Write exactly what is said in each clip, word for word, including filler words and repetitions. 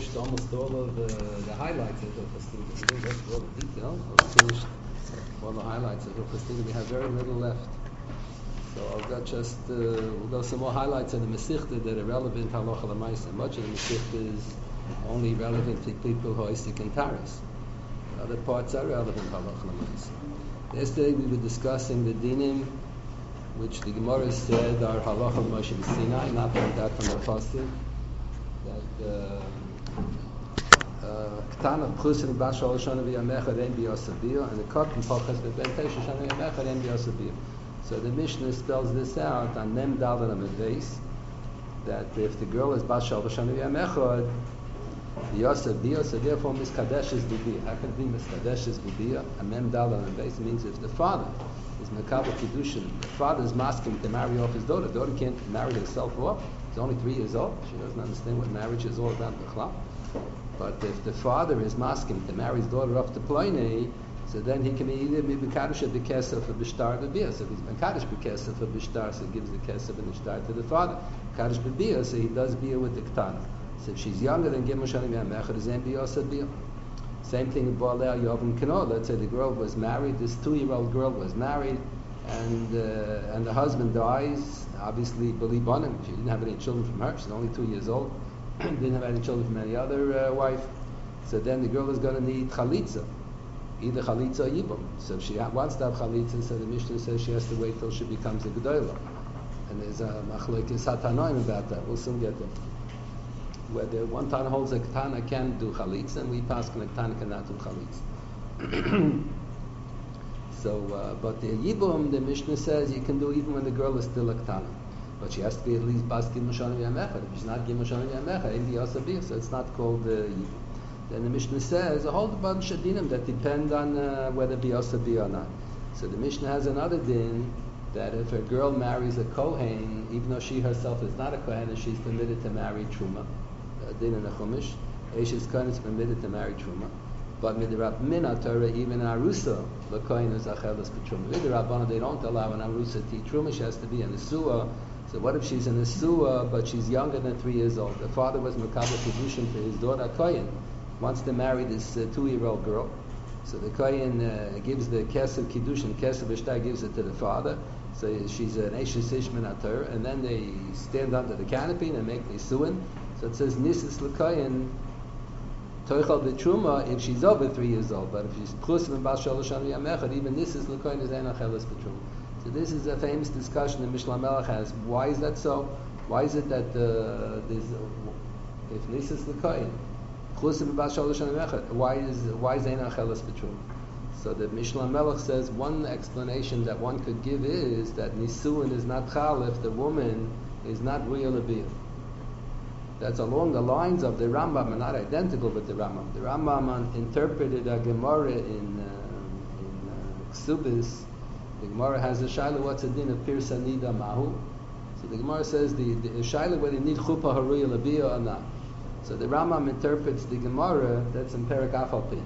finished almost all of the, the highlights of Hilchos Tida. We didn't go through all the details, but we finished all the highlights of Hilchos Tida. We have very little left. So I'll go just, uh, we'll go some more highlights of the Mesichta that are relevant to Halacha L'Maaseh. Much of the Mesichta is only relevant to people who are Isik and Taras. Other parts are relevant to Halacha L'Maaseh. Yesterday we were discussing the dinim, which the Gemara said are Halacha Moshe Sinai, not like that from the Pasuk. That Ketana Pchusin Bashal Shana V'Yamecha Rein B'Yosabiyah, and the Katan Pachas V'Ben Tesha Shana V'Yamecha Rein B'Yosabiyah. So the Mishnah spells this out on Mem Daled on the base, that if the girl is Bashal Shana V'Yamecha B'Yosabiyah, so therefore Miskadeshes B'Biyah. How can it be Miskadeshes B'Biyah? And Mem Daled on the base means if the father is Mekabel Kiddushin, the father is masking to marry off his daughter. The daughter can't marry herself off. She's only three years old. She doesn't understand what marriage is all about. But if the father is masking to marry his daughter off to Ploinei, so then he can either be Mekadosh at the Kesef for Bishtar B'Biyah. So if he's Mekadosh B'Kesef for Bishtar, so he gives the Kesef and the Bishtar to the father. Mekadosh B'Biyah, so he does Biyah with the Ketana. So if she's younger than Gimel Shanim Yamecha, is then Biyah Osad Biyah. Same thing in Baalei Yovim Kano. Let's say the girl was married, this two-year-old girl was married, and uh, and the husband dies. Obviously, Bali Bonim, she didn't have any children from her. She's only two years old. Didn't have any children from any other uh, wife. So then the girl is going to need chalitza, either chalitza or yibum. So if she wants to have chalitza, so the Mishnah says she has to wait till she becomes a gedolah. And there's a machlokes hatanoim about that. We'll soon get there. Whether one Tana holds a Ketana can do chalitza, and we pass on a Ketana cannot do chalitza. So, uh, but the yibum, the Mishnah says you can do even when the girl is still a Ketana. But she has to be at least bas gimel shanim yamecha. If she's not gimel shanim yamecha, in the asabir, so it's not called uh, yibum. Then the Mishnah says a whole bunch of dinim that depend on uh, whether it be asabir or not. So the Mishnah has another din that if a girl marries a kohen, even though she herself is not a kohen, and she's permitted to marry truma, a din in a chumash, Eishes kohen is permitted to marry truma. But midrab mina Torah, even an arusa, the kohen is achelas b'truma. Midrab they don't allow an arusa to eat truma; she has to be in the suah. So what if she's in the suah, but she's younger than three years old? The father was mekabel kiddushin for his daughter kohen, wants to marry this uh, two-year-old girl. So the kohen uh, gives the kesef kiddushin, kesef b'shtar gives it to the father. So she's an eishes ishmin ator, and then they stand under the canopy and make the suin. So it says nisis l'kohen toichal b'truma if she's over three years old, but if she's pchusim and bas shalosh shanu yamechad, even nisis l'kohen is ein achelas b'truma. So this is a famous discussion that Mishnah Melech has. Why is that so? Why is it that uh, there's uh, if nisis l'kohen pchusim and bas shalosh shanu yamechad, why is why is ein achelas b'truma? So the Mishnah Melech says one explanation that one could give is that nisuin is not chal if the woman is not real abiyah. That's along the lines of the Rambam, and not identical with the Rambam. The Rambam interpreted a Gemara in uh, in uh, Ksubis. The Gemara has a shaila, what's a din of pirsa nida mahu? So the Gemara says the, the shaila whether you need chuppah haruya labiyah or not. So the Rambam interprets the Gemara that's in Perek Afalpi.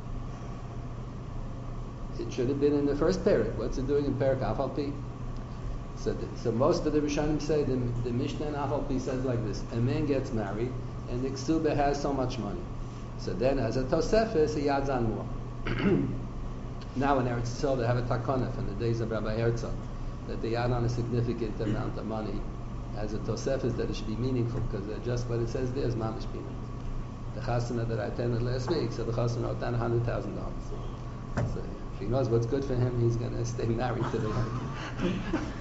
It should have been in the first Perek. What's it doing in Perek Afalpi? So, the, so most of the Rishonim say the, the Mishnah in Afalpi says like this: a man gets married, and the ksuba has so much money. So then, as a tosefes, he adds on more. Now in Eretz Yisrael, they have a takana from the days of Rabbi Herzog that they add on a significant amount of money as a tosefes that it should be meaningful, because just what it says there is mamish peanuts. The chasana that I attended last week, so the chasana wrote down a hundred thousand dollars. So if he knows what's good for him, he's going to stay married to the wife.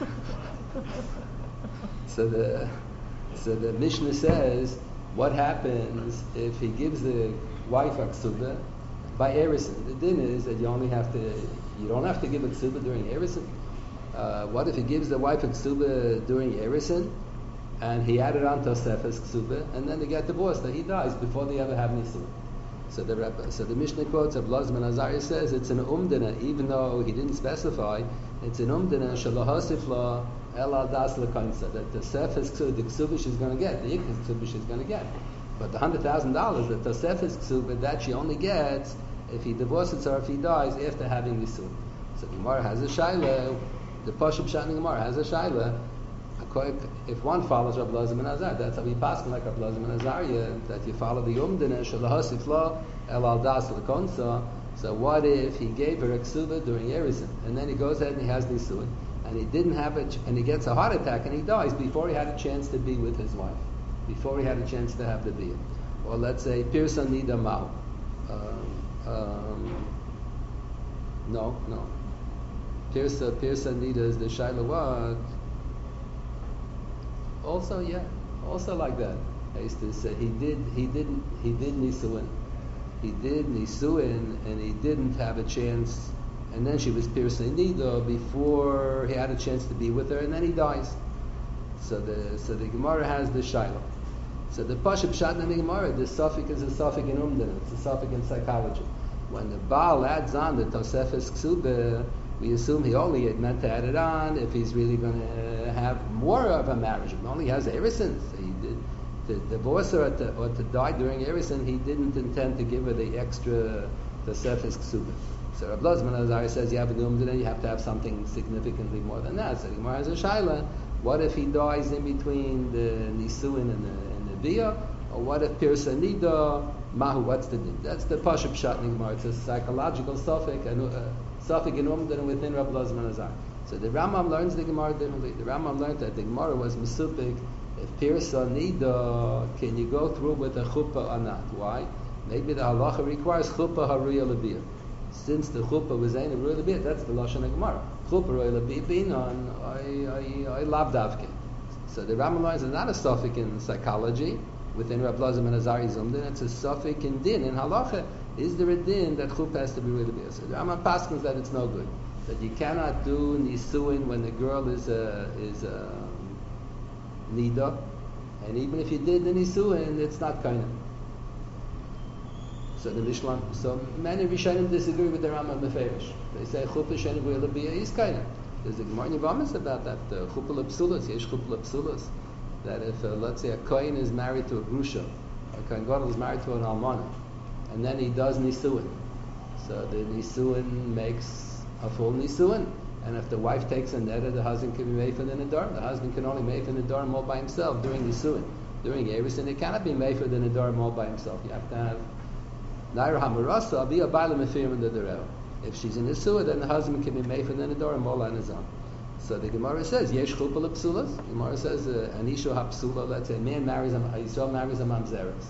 So the so the Mishnah says, what happens if he gives the wife a ksuba by erison? The din is that you only have to, you don't have to give a ksuba during erison. Uh, what if he gives the wife a ksuba during erison, and he added on tosefes ksuba, and then they get divorced, that he dies before they ever have nisun? So the Rebbe, so the Mishnah quotes of Lazman Azariah says it's an umdina, even though he didn't specify, it's an umdina shalahasif la el al das lekansa, that the sefes ksuba, the ksuba she's going to get, the ikkas ksuba she's going to get. But the hundred thousand dollars, the tosefes ksuba, that she only gets if he divorces her, if he dies after having nisun. So the Gemara has a shaila, the Pashup Shat in the Gemara has a shaila. if one follows Rabbi Elazar ben Azar, that's how we pass like Rabbi Elazar ben Azariah, that you follow the Umdina, Shalahasif Lo, El Al Das Lakonsa. So what if he gave her a ksuba during Erizim, and then he goes ahead and he has Nisuin, and he didn't have it, and he gets a heart attack and he dies before he had a chance to be with his wife, before he had a chance to have the biyah. Or let's say Pirsa Nida Mao. Um, um, no, no. Pirsa Pirsa Nida is the Shaila what? Also, yeah, also like that. I used to say he did, he didn't, he did Nisuin, he did Nisuin, and he didn't have a chance, and then she was piercing Nida before he had a chance to be with her, and then he dies. So the so the Gemara has the Shaila. So the Pasha Pshat in the Gemara, the suffix is a suffix in Umdana, it's a suffix in psychology. When the Baal adds on the Tosefes Ksubah, we assume he only had meant to add it on if he's really going to have more of a marriage. He only has Erison. He did to divorce her or to, or to die during Erison. He didn't intend to give her the extra Tosefes Ksubah. So Rabbi Elazar ben Azariah says you have a Umdana, you have to have something significantly more than that. So the Gemara has a Shaila. What if he dies in between the Nisuin and the Biyah, or what if Pirsa Nida Mahu? What's the din? That's the Pasha Pshat in the Gemara. It's a psychological suffix, and uh, suffix in Umdan within Rabbi Elazar ben Azariah. So the Rambam learns the Gemara differently. The Rambam learned that the Gemara was Mesupik. If Pirsa Nida, can you go through with a chuppah or not? Why? Maybe the halacha requires chuppah haruya lebiyah. Since the chuppah was ain't a haruya lebiyah, that's the lashon of Gemara. Chuppah haruya lebiyah binon I I I lavdavke. So the Rambam learns is not a suffix in psychology within Rabbi Elazar ben Azariah's Umdin. It's a suffix in din in halacha. Is there a din that chuppah has to be really big? So the Rambam paskins that it's no good. That you cannot do nisuin when the girl is a is a nida, and even if you did the nisuin, it's not kind of. So the Mishlam, so many Rishonim disagree with the Rambam Meferish. They say chuppah sheni really big is kind of. There's a Gemara in Yevamos about that. Chuppah l'psulas, yesh chuppah l'psulas. That if, uh, let's say, a kohen is married to a grusha, a kohen gadol is married to an almana, and then he does nisuin. So the nisuin makes a full nisuin, and if the wife takes a neder, the husband can be meifed in a dorm. The husband can only meifed in a dorm all by himself during nisuin. During Erison, it cannot be meifed in a dorm all by himself. You have to have naira hamarasa, be a baila mefirim in the derel. If she's in the sewer, then the husband can be made for the door and mola on his own. So the Gemara says, yesh chuppah l'psulas. The Gemara says, an isha hapsula, let's say a man marries a, a Yisrael marries a mamzeres.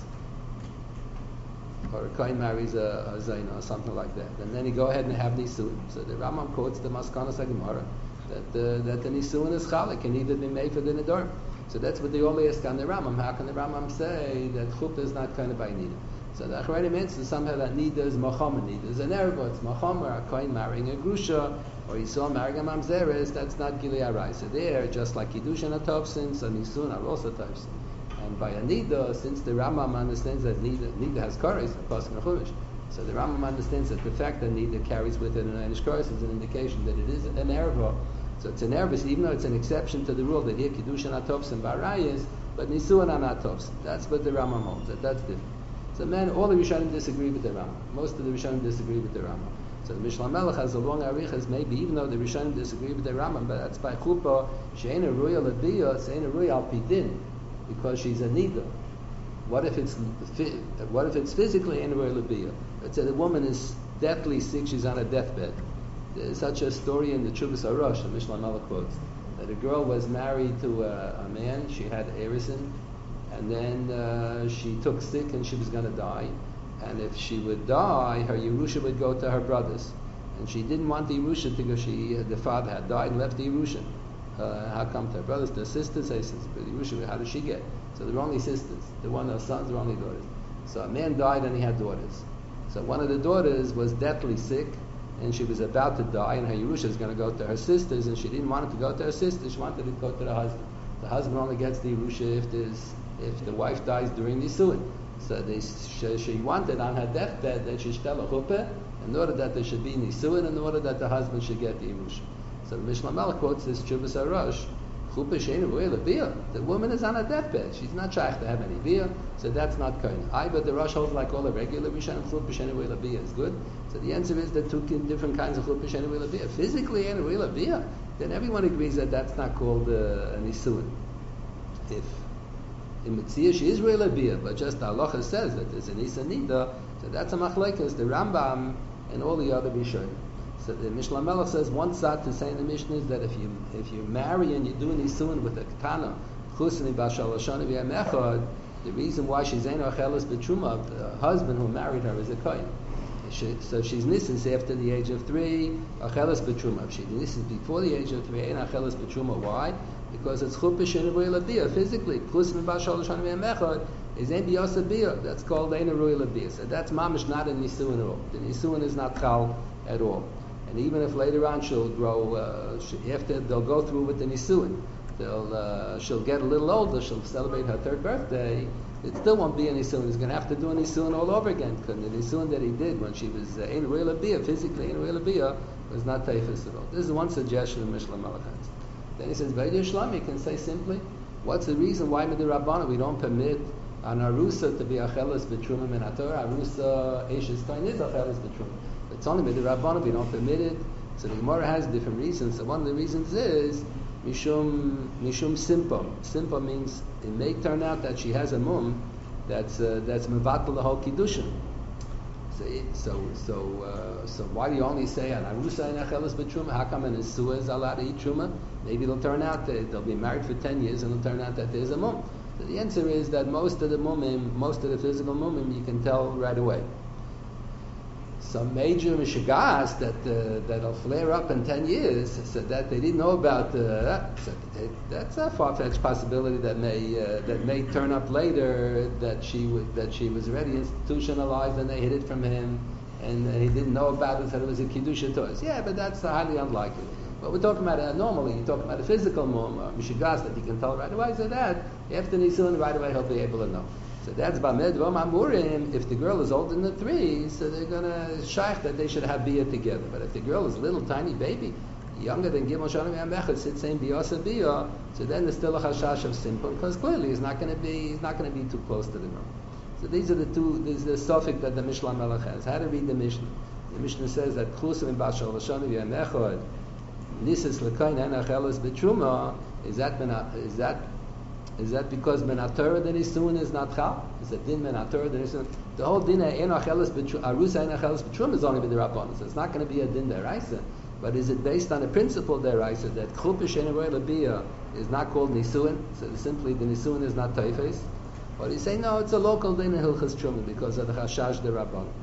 Or a kohen marries a, a zayna or something like that. And then he go ahead and have nisuin. So the Rambam quotes the Maskanas HaGemara that the, that the nisuin is chalik, can either be made for the nedor. So that's what they all ask on the Rambam. How can the Rambam say that chuppah is not kind of by nida? So the Acharayim answers somehow that nida is machama, nida is an ergo, it's machama, or a kohen marrying a grusha, or Yisrael marrying a mamzeres, that's not gilui arai. So there, just like Kiddushin and Tovsin, so Nisun are also Tovsin. And by a nida, since the Rambam understands that nida, nida has koros, a pasuk in Chumash, so the Rambam understands that the fact that nida carries with it an einish koros is an indication that it is an ergo. So it's an ergo, even though it's an exception to the rule that here Kiddushin and Tovsin barayis, but Nisuan are not Tovsin. That's what the Rambam holds, that that's different. So men, all the Rishonim disagree with the Rambam. Most of the Rishonim disagree with the Rambam. So the Mishnah Melech has a long arichas, maybe even though the Rishonim disagree with the Rambam, but that's by chuppah she'ein a ruya l'biyah, she'ein a ruya al pidin, because she's a nida. What if it's what if it's physically ein a ruya l'biyah? Let's say the woman is deathly sick, she's on a deathbed. There's such a story in the Chuvas Arosh, the Mishnah Melech quotes, that a girl was married to a, a man, she had Erison, and then uh, she took sick and she was going to die. And if she would die, her Yerusha would go to her brothers. And she didn't want the Yerusha to go. She, the father had died and left the Yerusha. Uh, how come to her brothers? Their sisters, they said, but Yerusha, how did she get? So there were only sisters. There weren't no sons, there were only daughters. So a man died and he had daughters. So one of the daughters was deathly sick and she was about to die, and her Yerusha was going to go to her sisters, and she didn't want it to go to her sisters, she wanted it to go to the husband. The husband only gets the Yerusha if there's if the wife dies during Nisuin. So they, she, she wanted on her deathbed that she should tell a chuppah in order that there should be Nisuin, in order that the husband should get the Yerusha. So the Mishnah Melech quotes this Chuvas Arosh, chuppah she'ein ruya l'biyah. The woman is on her deathbed. She's not shaykh to have any biyah, so that's not kohen. I, but the Rosh holds like all the regular Rishonim, chuppah she'ein ruya l'biyah is good. So the answer is there are two different kinds of chuppah she'ein ruya l'biyah. Physically, she'ein ruya l'biyah. then everyone agrees that that's not called uh, an isuin. If in Mitzvah she is real bia, but just the halacha says that there's an isa nida, so that's a machlekes, the Rambam and all the other Rishonim. So the Mishnah Melech says one side to say in the Mishnah is that if you if you marry and you do an isuin with a ketana, chusni b'shal hashana v'yamechad, the reason why she's ein acheles b'truma, the husband who married her is a kohen. She, so she's nisses after the age of three, acheles b'truma. If she nisses before the age of three, ein acheles b'truma. Why? Because it's chuppah shenavui labiyah. Physically, chusni b'shal hashana v'yamechad is ein biyasa biyah. That's called ein arui labiyah. So that's mamish not a nisuin at all. The nisuin is not chal at all. And even if later on she'll grow, uh, she, after they'll go through with the nisuin, they'll uh, she'll get a little older, she'll celebrate her third birthday, it still won't be a nisuin. He's going to have to do a nisuin all over again, because the nisuin that he did when she was in real abiyah, physically in real abiyah, was not taifas at all. This is one suggestion of Mishnah Melech. Then he says, Vaydi Shlam, you can say simply, what's the reason why with the Rabbana we don't permit an arusa to be acheles b'truma min haTorah? Arusa eshes kohen is acheles b'truma. It's only with the Rabbana we don't permit it. So the Gemara has different reasons. So one of the reasons is mishum mishum simpa. Simpa means it may turn out that she has a mum that's uh, that's mevatel the whole kiddushin. So so so uh, so why do you only say an arusa and acheles b'truma? How come an isua is allowed to eat truma? Maybe it'll turn out that they'll be married for ten years and it'll turn out that there's a mum. So the answer is that most of the mumim, most of the physical mumim, you can tell right away. Some major mishigas that uh, that'll flare up in ten years, so that they didn't know about. Uh, so they, that's a far-fetched possibility that may uh, that may turn up later. That she w- that she was already institutionalized and they hid it from him, and uh, he didn't know about it. That it was a kiddusha toys. Yeah, but that's highly unlikely. But we're talking about uh, normally. You're talking about a physical mum, uh, mishigas that you can tell right away. So that after Nisun, right away he'll be able to know. So that's Bamed Mamurim. If the girl is older than three, so they're going to shaykh that they should have biyah together. But if the girl is a little tiny baby, younger than Gimel Shanim Yamechad, sits saying biyasa biyah, so then there's still a chashash of simple, because clearly he's not going to be he's not going to be too close to the girl. So these are the two. This is the suffix that the Mishnah Melech has. How to read the Mishnah? The Mishnah says that Chusim Bashal Shanim Yamechad Nisis Lekain Enachelas Betruma. Is that is that Is that because ben haTorah the nisun is not chal? Is it din ben haTorah the nisun? The whole din ein acheles b'truma, arusa ein acheles b'truma is only with the rabbanon. So it's not going to be a din deraisa. But is it based on a principle deraisa that chuppah she'enei labiyah is not called nisuin? So simply the nisuin is not taifes. Or you say no, it's a local din in hilchas truma because of the chashash the rabbanon.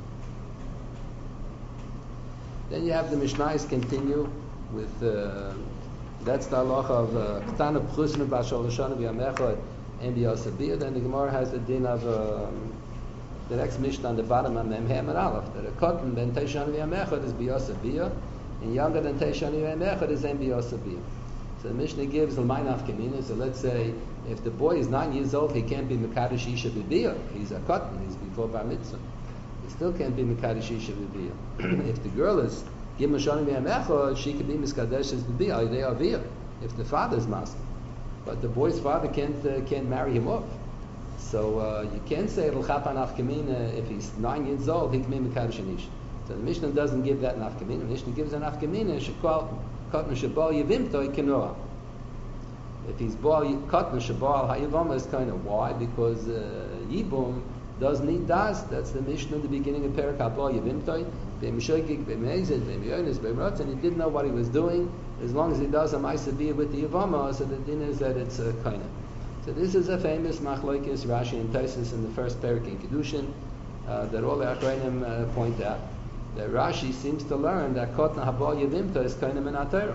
Then you have the Mishnayos continue with. Uh, That's the halacha of Ketana B'chusnu B'Shal Hashana V'Yamechad and B'Yasabiyah. Then the Gemara has the din of um, the next Mishnah on the bottom of Mem Hem and Aleph that a cotton ben Teishan V'Yamechad is B'Yasabiyah and younger than Teishan V'Yamechad is Ein B'Yasabiyah. So the Mishnah gives l'may nafkamina. So let's say if the boy is nine years old, he can't be Mekadosh Isha B'Biyah. He's a cotton. He's before Bar Mitzvah. He still can't be Mekadosh Isha B'Biyah. If the girl is Gimel Shanim Yamechad, she could be Miskadesh as B'Biyah Alidei Aviyah if the father's master. But the boy's father can't uh, can't marry him off. So uh, you can't say it'll chapa nafkamina if he's nine years old. He can be Mekadosh Isha. So the Mishnah doesn't give that nafkamina. The Mishnah gives a nafkamina. Shekol Kotna Shabal Yivimtoi Kenoah. If he's Baal Kotna Shabal Hayivama is kind of why? Because uh, Yibum does need das. That's the Mishnah in the beginning of Perak Habal Yivimtoi. And he didn't know what he was doing. As long as he does a ma'aseh with the Yavama, so the din is that it's a kind of. So this is a famous machlokes Rashi and Taisus in the first Perak in Kiddushin uh, that all the Achronim uh, point out. That Rashi seems to learn that Kotna Habal Yavimta is kind of min haTorah.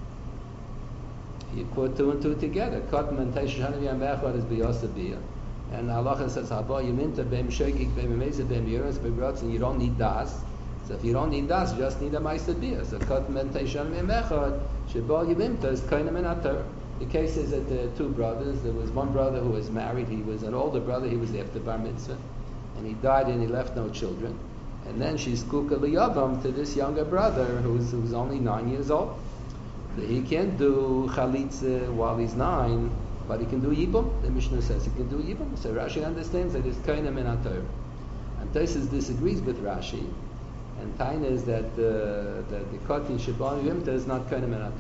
You put two and two together. Kotna and Teisha Shana V'Yamechad is B'Yasabiyah. And Halacha says Habal Yavimta Be'em Shogig Be'em Mezid Be'em Yeretz Be'em Ratz, and you don't need das. So if you don't need das, you just need a ma'aseh biyah. So Kotna and Teisha Shana V'Yamechad Shebal Yavimta is kind of min haTorah. The case is that there are two brothers. There was one brother who was married. He was an older brother. He was after Bar Mitzvah. And he died and he left no children. And then she's kuka liyavam to this younger brother who's, who's only nine years old. So he can't do chalitza while he's nine, but he can do yibum. The Mishnah says he can do yibum. So Rashi understands that it's kaina min haTorah. And Tosfos disagrees with Rashi. And Taina is that uh, that the kotin shabal yimta is not kaina min haTorah.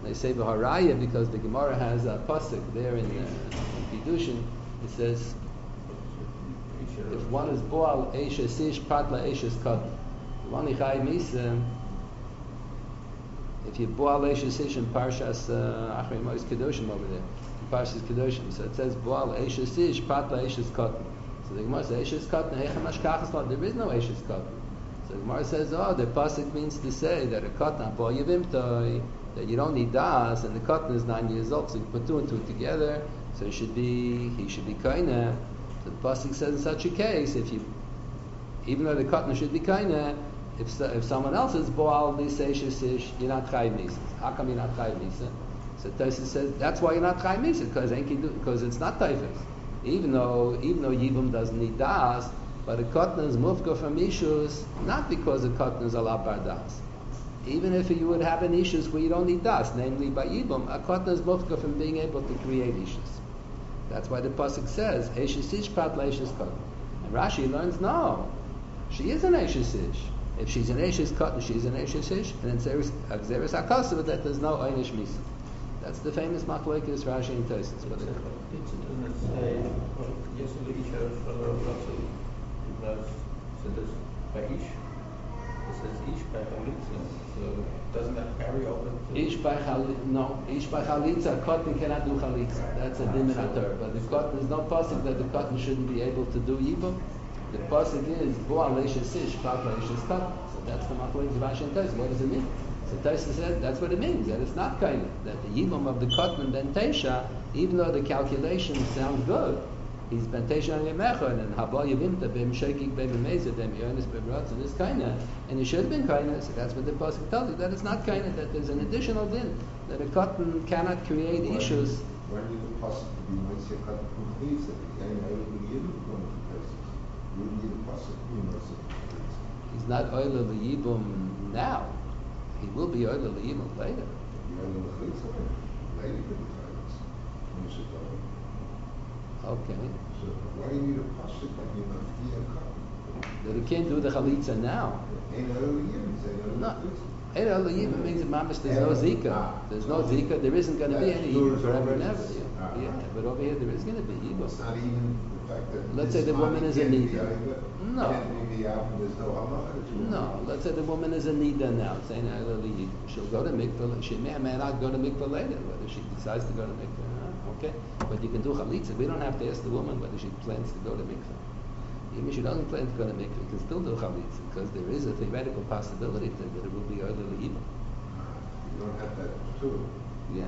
They say B'haraya because the Gemara has a pasuk there in, uh, in Kiddushin. It says, if one is Boal Eishes Ish Patla Eishes Kat, one Ichai Misa. If you Boal Eishes Ish in Parshas Achrei Mos Kedoshim over there, in Parshas Kedoshim, so it says Boal Eishes Ish Patla Eishes Kat. So the Gemara says Eishes Kat Hechem Ashkachas Lot. There is no Eishes Kat. So the Gemara says, oh, the pasuk means to say that a Katan Bo Yevimtoi, that you don't need das, and the Katan is nine years old, so you put two and two together. So he should be he should be kaina. So the pasuk says in such a case, if you, even though the Katan should be kaina, if if someone else is boal liseish, you're not chayiv misa. How come you're not chayiv misa? So Tosfos says that's why you're not chayiv misa, because because it's not taifas. Even though even though yibum doesn't need das, but a Katan is mufka from ishus, not because a Katan is ala bar das. Even if you would have an issues where you don't need das, namely by yibum, a Katan is mufka from being able to create issues. That's why the pasuk says Eishes Ish Pat Leishes Katan. And Rashi learns no, she is an Eishes Ish. If she's an Eishes Katan, she's an Eishes Ish, and then Xeris Akasav that there's no Einish Misa. That's the famous machlokes Rashi and Tosfos. But it doesn't say yes, the Isha so this by Ish. It says Ish by Chalitza. So doesn't that carry over to Ish by Chalitza? No, Ish by Chalitza. Cotton cannot do Chalitza. That's a din minator. But the cotton, there's no pasuk that the cotton shouldn't be able to do yibum. The pasuk is Boal Eishes Ish Patla Eishes Katan. So that's the machlokes Rashi and Tosfos. What does it mean? So Tosfos said that's what it means. That it's not kind of that the yibum of the cotton ben Tesha, even though the calculations sound good. He's ben Tesha on Yemechon and Haba Yevimta b'im Shekik b'im Mezid b'im Yonis b'im Ratzon is kinda, and it should have been kinda. So that's what the pasuk tells you, that it's not kinda, that there's an additional din that a cotton cannot create when, issues. When you the pasuk to be Moshe Katan Kuchitz, that the guy never would give it going to places. You wouldn't need a pasuk to be Moshe Kuchitz. He's not oil the yibum now. He will be oil the yibum later. You know the Kuchitz later could be Chalitz. Moshe Katan. Okay. So why do you need a pasuk that you're not being Katan? That he can't do the chalitza now. Ain't early years, ain't No. Ein Ola Yibum means that mamish there's no zika. There's no zika. There isn't going to be any yibum forever and ever. Yeah. yeah, but over here there is going to be yibum. It's not even the fact that. Let's say the woman is a nida. No. There's no halacha. No. Let's say the woman is a nida now. It's Ein Ola Yibum. She'll go to mikvah. She may or may not go to mikvah later. Whether she decides to go to mikvah. Okay, but you can do chalitza. We don't have to ask the woman whether she plans to go to mikveh. Even if she doesn't plan to go to mikveh, you can still do chalitza because there is a theoretical possibility that, that it will be early even. You don't have that too. Yeah.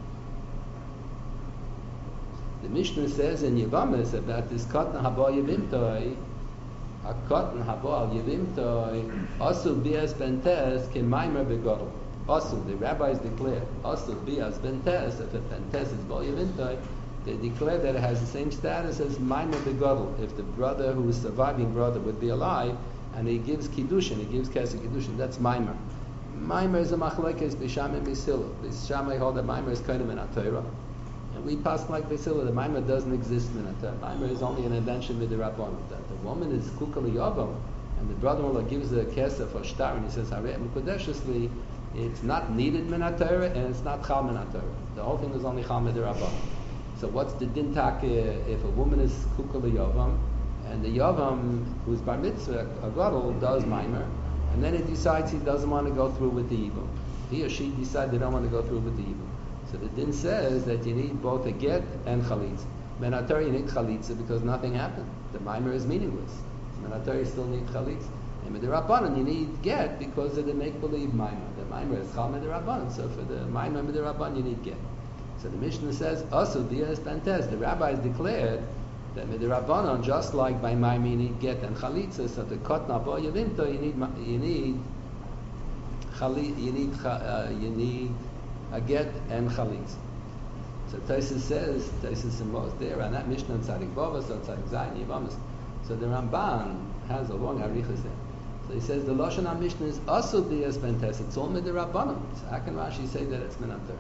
The Mishnah says in Yevamis about this katan haba yevimtoi, a katan haba yevimtoi, asu bias bentes ke maimer begadol. Also, the rabbis declare, also bias bentes, if a bentes is boyavintai, they declare that it has the same status as maimer begadol. If the brother who is surviving brother would be alive, and he gives kiddushin, he gives kesed kiddushin, that's maimer. Maimer is a machlekes b'sham and b'sila. B'sham hold that maimer is kind of in Torah, and we pass like b'sila. The maimer doesn't exist in Torah. Maimer is only an invention with the rabbanon. That the woman is kukali yavam, and the brother-in-law gives the kesed for shtar, and he says harei mukadeshesli. It's not needed minatayra and it's not chal minatayra. The whole thing is only chal midirabban. So what's the din tak if a woman is kukal yavam and the yavam who's bar mitzvah a gadol does mimer and then he decides he doesn't want to go through with the yibum. He or she decides they don't want to go through with the yibum. So the din says that you need both a get and chalitza. Minatayra you need chalitza because nothing happened. The mimer is meaningless. Minatayra you still need chalitza. And with the Rabbanan, you need get because of the make-believe Maimah. The Maimah is Chal the Rabbanan, so for the Maimah with the Rabbanan, you need get. So the Mishnah says, also, Dias Bentes, the rabbis declared that with the Rabbanan, just like by Maimah, you need get and Chalitza, so the Kotna Bo Yavinto, you need, you need, chali, you need, uh, you need a get and Chalitza. So Tosfos says, Tosfos in most there, and that Mishnah in Tzadik Bavos, or Tzadik Zayin, Yivamis. So the Ramban has a long arichas there. So he says the Lashon HaMishnah is also Dias Bentes. It's all midirabbanan. So how can Rashi say that it's minater?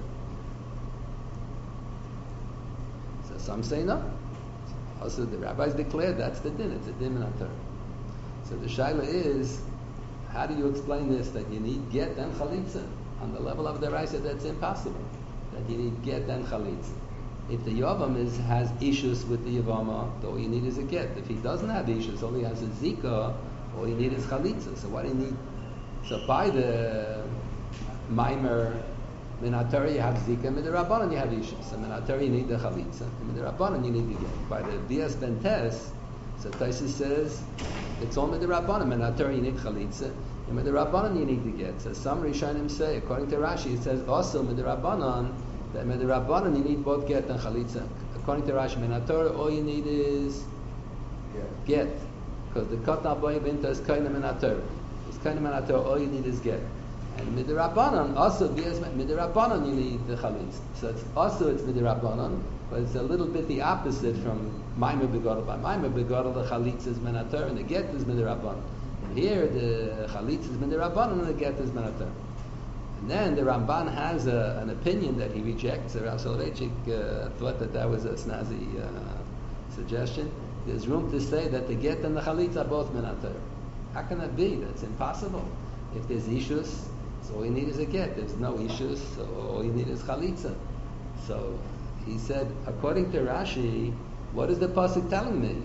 So some say no. Also the rabbis declare that's the din. It's a din minater. So the shaila is, how do you explain this that you need get and chalitza? On the level of the Raisa, that's impossible. That you need get and chalitza. If the Yavam is, has issues with the Yavama, all you need is a get. If he doesn't have issues, all he has is Zika, all you need is chalitza. So what do you need? So by the Maimer, Minatori you have Zika, and Midirabanan you have issues. So Minatori you need the chalitza, and Midirabanan you need the get. By the Bias Bentes, so Taisus says, it's all Midirabanan, Minatori you need chalitza, and Midirabanan you need the get. So some Rishonim say, according to Rashi, it says also Midirabanan, that Midirabanan you need both get and chalitza. According to Rashi, Minatori all you need is get. Because the Katan Aboy Binta is kind of Minatori. It's kind of Minatori, all you need is get. And Midirabanan, also, Midirabanan you need the chalitza. So it's also it's Midirabanan, but it's a little bit the opposite from Maimer Begadol. By Maimer Begadol, the chalitza is Minator, and the get is Midirabanan. And here, the chalitza is Midirabanan, and the get is Minator. And then the Ramban has a, an opinion that he rejects. Rav Soloveitchik uh, thought that that was a snazzy uh, suggestion. There's room to say that the get and the chalitza are both Minator. How can that be? That's impossible. If there's issues, so all you need is a get. There's no issues, so all you need is chalitza. So he said, according to Rashi, what is the pasuk telling me?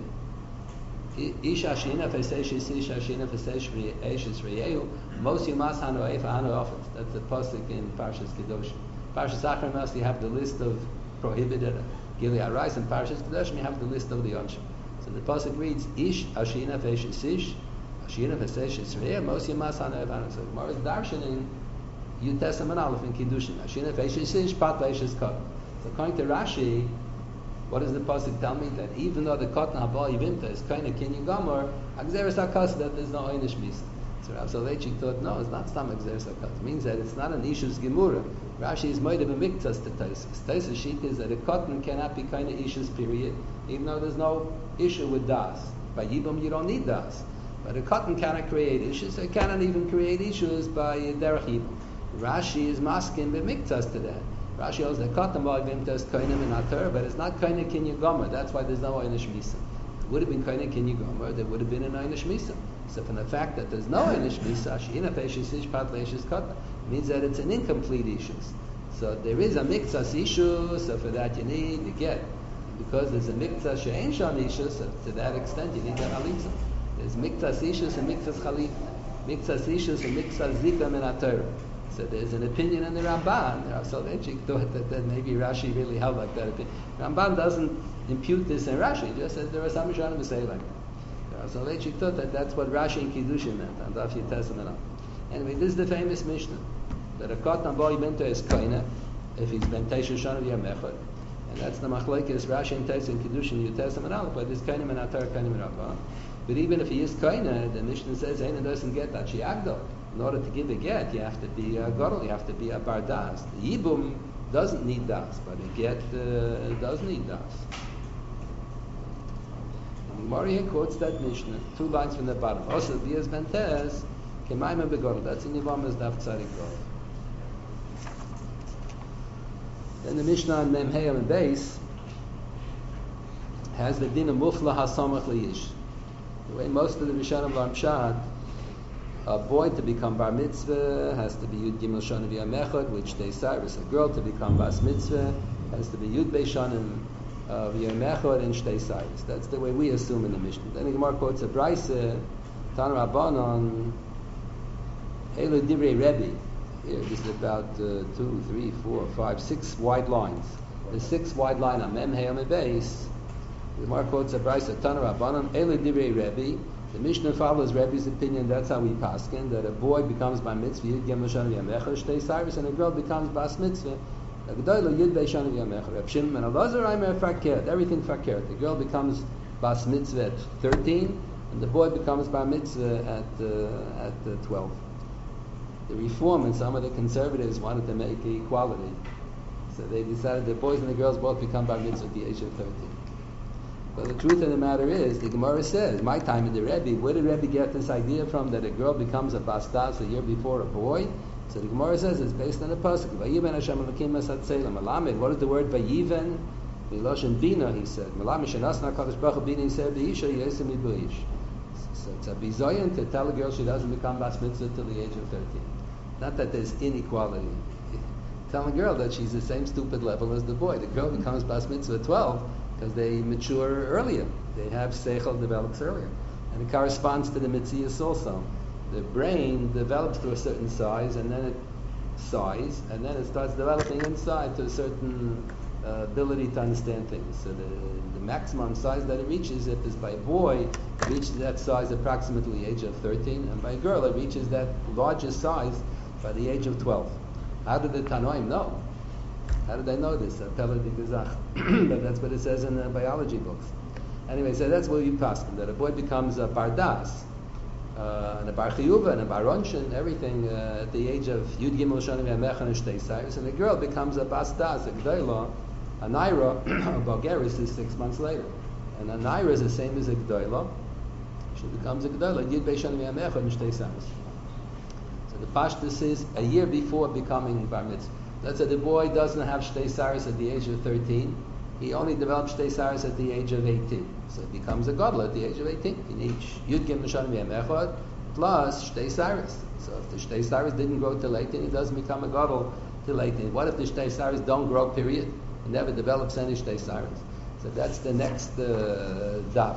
Ish ashina v'seish ish ashina v'seish v'eshes v'yehu mos yumas hanu eif hanu ofet. That's the pasuk in Parshas Kedoshim. Parshas Achronos you have the list of prohibited Gili Arais, and Parshas Kedoshim you have the list of the Onshim. So the pasuk reads Ish ashina v'eshes ish ashina v'seish v'yehu mos yumas hanu eif hanu. So Gemara is darshaning Yud Testament Aleph in Kiddushin. Ashina v'eshes ish pat v'eshes kod. So according to Rashi, what does the pasuk tell me? That even though the Katan Haba Yivimta is kind of Kinyan Gomer, Agzeres HaKas, that there's no Einish Misa. So Rav Soloveitchik thought, no, it's not Stam Agzeres HaKas. It means that it's not an Ishus Gemura. Rashi is made of a miktas to Taisus. Taisus sheet is that a Katan cannot be kind of Ishus, period, even though there's no issue with Das. By Yibum, you don't need Das. But a Katan cannot create issues. It cannot even create issues by Derech Yibum. Rashi is masking the miktas to that. Rashi holds that Katan Ba'avim test Koinim in Ater, but it's not Koinim Kinyan Gomer. That's why there's no Einish Misa. It would have been Koinim Kinyan Gomer, there would have been an Einish Misa. So from the fact that there's no Einish Misa, She'ina Peshes Ish Pat Leishes Katan, means that it's an incomplete issue. So there is a Miktsas issue, so for that you need to get. Because there's a Miktsas She'en Shan issue, so to that extent you need that Halitza. There's Miktsas issues and Miktsas Chalit. Miktsas issues and Miktsas Zikam in Ater. So there's an opinion in the Ramban. Rav Soloveitchik thought that, that maybe Rashi really held like that opinion. Ramban doesn't impute this in Rashi. He just says there are some Rishonim who say like that. Rav Soloveitchik thought that that's what Rashi and Kiddushin meant. And Daf Yitesam. Anyway, this is the famous Mishnah that a Katan Boi Bento is Koina if he's Ben Teishu Shanav Yamechad. And that's the Machlekes Rashi and Teis and Kiddushin Yitesam and Aleph. But this Koina and Atar Koina and Rabban. But even if he is Koina, the Mishnah says Einer doesn't get that Shiagdo. In order to give a get, you have to be a gadol, you have to be a bar das. The yibum doesn't need das, but a get uh, does need das. And the Gemara here quotes that Mishnah, two lines from the bottom. Also, Diaz Bentes, Kemaima begadol. That's in Yevamos Daf Tzadik Gov. Then the Mishnah on Mem Heyel and Beis has the din of Mufla Hasamach Liyish. The way most of the Rishonim learn Pshat, a boy to become bar mitzvah has to be Yud Gimel Shonim V'Yamechad, which they Cyrus. A girl to become bas mitzvah has to be Yud Bei Shonim V'Yamechad and Shtei Cyrus. That's the way we assume in the Mishnah. Then the Gemara quotes a Brayse, Tan Rabbanon, Elu Divrei Rebbe. Here, this is about uh, two, three, four, five, six wide lines. The six wide line on Mem Heyam Beis. The Gemara quotes a Brayse, Tan Rabbanon, Elu Divrei Rebbe. The Mishnah follows Rebbe's opinion. That's how we paskin, that a boy becomes bar mitzvah Yud Gimel Shonim V'Yamechad Shtei Cyrus, and a girl becomes bas mitzvah a Gedolah Yud Bei Shonim V'Yamechad. Reb Shimon and Elazar Aimer fakert, everything fakert. The girl becomes bas mitzvah at thirteen, and the boy becomes bar mitzvah at uh, at uh, twelve. The Reform and some of the conservatives wanted to make equality, so they decided the boys and the girls both become bar mitzvah at the age of thirteen. But the truth of the matter is, the Gemara says, my time in the Rebbe, where did Rebbe get this idea from that a girl becomes a bastas a year before a boy? So the Gemara says it's based on the pasuk. Vayiven Hashem Elokim es hatzelim. Melamed. What is the word vayiven? Miloshen bina. He said. Melamed shenasna Kadosh Baruch Hu bina. He said b'isha yesem ibuish. So it's a bizoyan to tell a girl she doesn't become bas mitzvah till the age of thirteen. Not that there's inequality. Tell a girl that she's the same stupid level as the boy. The girl becomes bas mitzvah at twelve because they mature earlier. They have seichel develops earlier. And it corresponds to the mitzias also. The brain develops to a certain size, and then it size, and then it starts developing inside to a certain uh, ability to understand things. So the, the maximum size that it reaches, if it's by a boy, it reaches that size approximately the age of thirteen, and by a girl it reaches that largest size by the age of twelve. How did the Tanoim know? How did they know this? But that's what it says in the biology books. Anyway, so that's where you pass them, that a boy becomes a bardas, uh, and a bar chiyuva, and a bar ronshin, everything uh, at the age of yud gimel shonim v'amechan and shtei sayros, and the girl becomes a bas das, a gdoila, a naira, a balgeris is six months later. And a naira is the same as a gdoila. She becomes a gdoila, yud bei shonim v'amechan and shtei sayros. So the pashtus is a year before becoming bar mitzvah. Let's say the boy doesn't have shtei sayros at the age of thirteen. He only develops shtei sayros at the age of eighteen. So it becomes a gadol at the age of eighteen. In each yud gimel shonim v'amechad plus shtei sayros. So if the shtei sayros didn't grow till eighteen, he doesn't become a gadol till eighteen. What if the shtei sayros don't grow, period? He never develops any shtei sayros. So that's the next uh, daf.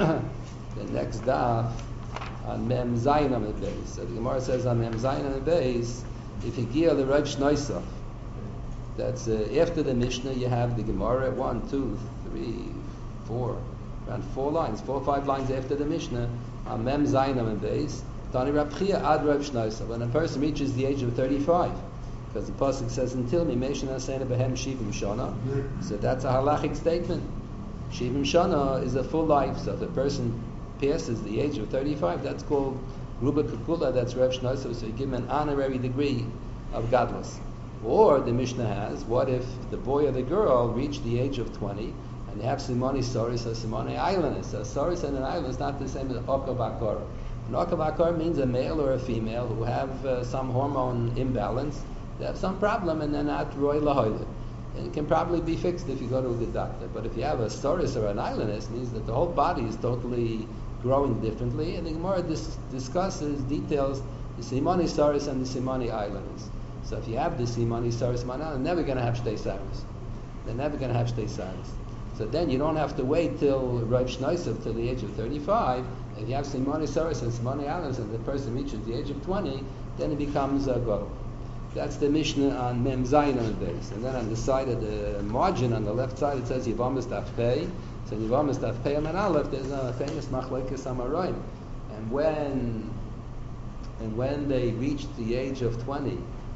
The next daf on Mem Zayin on the base. So the Gemara says on Mem Zayin on the base, if you gear the Rav Shnoisov, that's uh, after the Mishnah, you have the Gemara, one, two, three, four, around four lines, four or five lines after the Mishnah, on Mem Zayin on the base, Tani Rav Chia ad Rav Shnoisov. When a person reaches the age of thirty-five, because the pasuk says, until me, Meshana Sena Behem Shivim Shana, so that's a halachic statement. Shivim Shana is a full life, so if a person passes the age of thirty-five, that's called Ruba Kukula, that's Rav Shnoisov, so you give him an honorary degree of gadlus. Or the Mishnah has, what if the boy or the girl reach the age of twenty and they have Simoni Soris or Simoni Islanders? So Soris and an island is not the same as Okav Akor. An Okav Akor means a male or a female who have uh, some hormone imbalance, they have some problem and they're not Roy Lahoyle. And it can probably be fixed if you go to a good doctor. But if you have a Soris or an islandess, it means that the whole body is totally growing differently, and the Gemara dis- discusses, details the Simoni Soris and the Simoni Islanders. So if you have the Simoni Soris, they're never going to have Shtei Sayros. They're never going to have Shtei Sayros. So then you don't have to wait till Rav Shnoisov, till the age of thirty-five. If you have Simoni Soris and Simoni Islanders and the person reaches the age of twenty, then it becomes a Gadol. That's the Mishnah on Mem Zayin on the base. And then on the side of the margin, on the left side, it says Yivamis Daf Pei. So Yivamis Daf Pei and Aleph, there's a famous Machlekes Amoraim. And when and when they reach the age of twenty,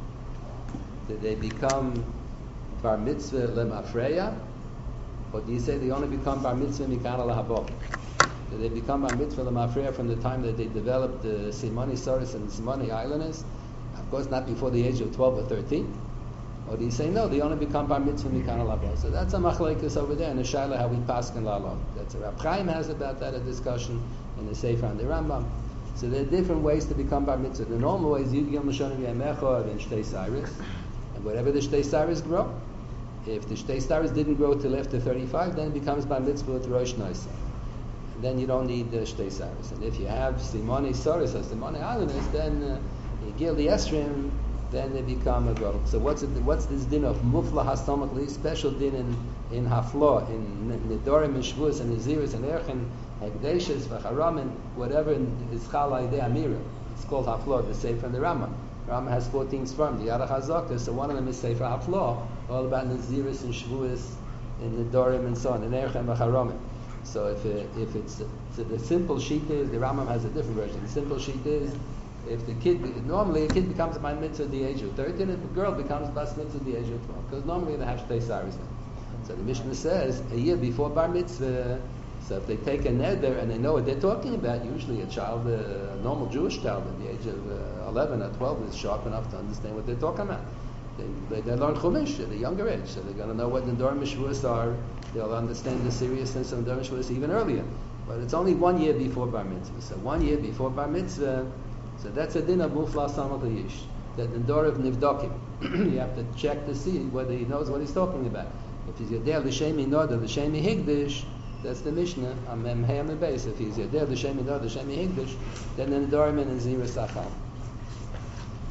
did they become Bar Mitzvah Lemafreya? Or do you say they only become Bar Mitzvah Mikana Lahabo? Did they become Bar Mitzvah Lemafreya from the time that they developed the Simoni Soris and the Simoni Islanders? Of course, not before the age of twelve or thirteen. Or do you say no? They only become bar mitzvah mikana labo. So that's a machlekes over there in the shaila how we paskin lalo. That's a Rab Chaim has about that a discussion in the Sefer and the Rambam. So there are different ways to become bar mitzvah. The normal way is yud gimel shonim v'amechad and shtei sayros, and whatever the shtei sayros grow. If the shtei sayros didn't grow till after thirty-five, then it becomes bar mitzvah with rosh noisa. Then you don't need the shtei sayros. And if you have simoni soris or simoni islanders, then uh, Gil the Esrim, then they become a gadol. So what's it, what's this din of mufla hastomachli, special din in in hafla, in nedorim and shvus and naziris and erchen, hekdeshes v'charam and whatever is chalai de amira. It's called hafla, the Sefer and the Rama. Rama has fourteen sperm, the Yarach HaZakah, so one of them is Sefer hafla, all about naziris and shvus and nedorim and so on, and erchen v'charam. So if it, if it's so the simple sheet is, the Rambam has a different version. The simple sheet is, if the kid, normally a kid becomes a bar mitzvah at the age of thirteen, and the girl becomes bas mitzvah at the age of twelve, because normally they have shtei sayros then. So the Mishnah says a year before bar mitzvah. So if they take a neder and they know what they're talking about, usually a child, a normal Jewish child at the age of uh, eleven or twelve is sharp enough to understand what they're talking about. They, they, they learn Chumash at a younger age, so they're going to know what the Nedorim Mishvus are. They'll understand the seriousness of the Nedorim Mishvus even earlier. But it's only one year before bar mitzvah. So one year before bar mitzvah. So that's a din of mufla samal yish. That the door of nivdokim. You have to check to see whether he knows what he's talking about. If he's yodeh l'shemi noda l'shemi higdish, that's the Mishnah on Mem Hayam and Beis. If he's yodeh l'shemi noda l'shemi higdish, then the dorim and zira sachal.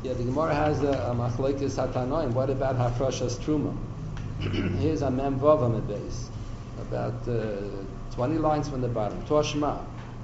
Yeah, the Gemara has a, a machlokes hatanoim. What about hafrashas truma? Here's a mem vav on the base, about uh, twenty lines from the bottom. Toshma.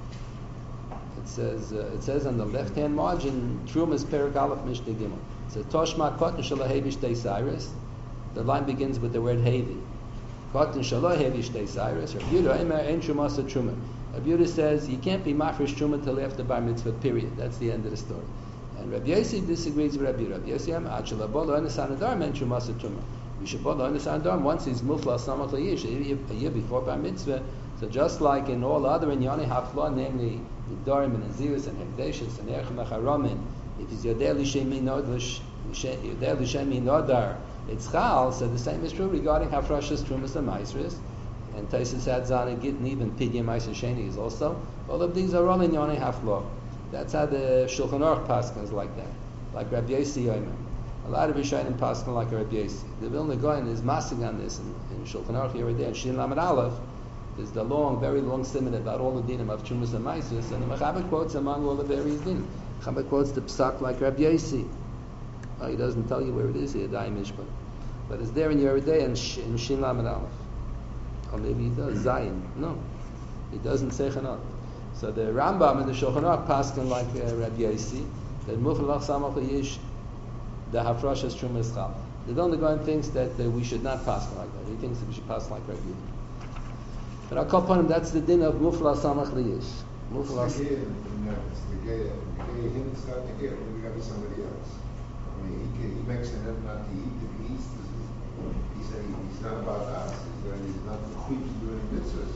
It says uh, it says on the left hand margin truma is perak aleph mishnah gimel. It says Toshma kotten shalahevi shtei cyrus. The line begins with the word hevi. Kotten shalahevi shtei cyrus. Rabbi Yehuda Eimer ein truma sa truma. Rabbi Yehuda says you can't be mafresh truma till after bar mitzvah. Period. That's the end of the story. And Rabbi Yossi disagrees with Rabbi Yehuda. Rabbi Yossi am achla bolo enesan adar ein truma sa truma. We should bolo enesan adar once he's mufla samach layish a year before bar mitzvah. So just like in all other inyani hafla, namely Dorim and Azirus and Hekdeshus and Erchem Acharomin, if it's Yodeh L'Shem Yodeh L'Shem Nodar, it's Chal, so the same is true regarding Hafrashas, Trumas, and Maisris. And Taisus Hadzana, Gittin, even Pidya, Maisr, Sheni is also. All of these are all in Yonei Hafla. That's how the Shulchan Aruch Paskins like that. Like Rabbi Yossi Yomer. A lot of Rishonim Paskin like Rabbi Yossi. The Vilna Goyen is massing on this in, in Shulchan Aruch here and there. Shin Lamed Aleph. There's the long, very long simon about all the dinim of Trumas and Maisris, and the Mechaber quotes among all the various dinim. Mechaber quotes the psak like Rabbi Yossi. Oh, he doesn't tell you where it is here, Dai Mishpah. But it's there in Yeridei and Sh- in Shin Lamed Aleph. Or maybe he does, Zayin. No. He doesn't say Chanot. So the Rambam and the Shulchan Aruch paskin like uh, Rabbi Yossi, that Mufalach Samach Yish, the Hafrashas Trumas Chal. The Vilna Gaon thinks that uh, we should not pass like that. He thinks that we should pass like Rabbi Yossi. But I'll call upon him, that's the din of Mufla Samach Liyish. Mufla It's the gay, it's the gay, the gay, him is not the gay, we got to be somebody else. I mean, he, can, he makes an effort not to eat, if he eats, he said he, he's not about us, he's, uh, he's not the queen to doing mitzvahs.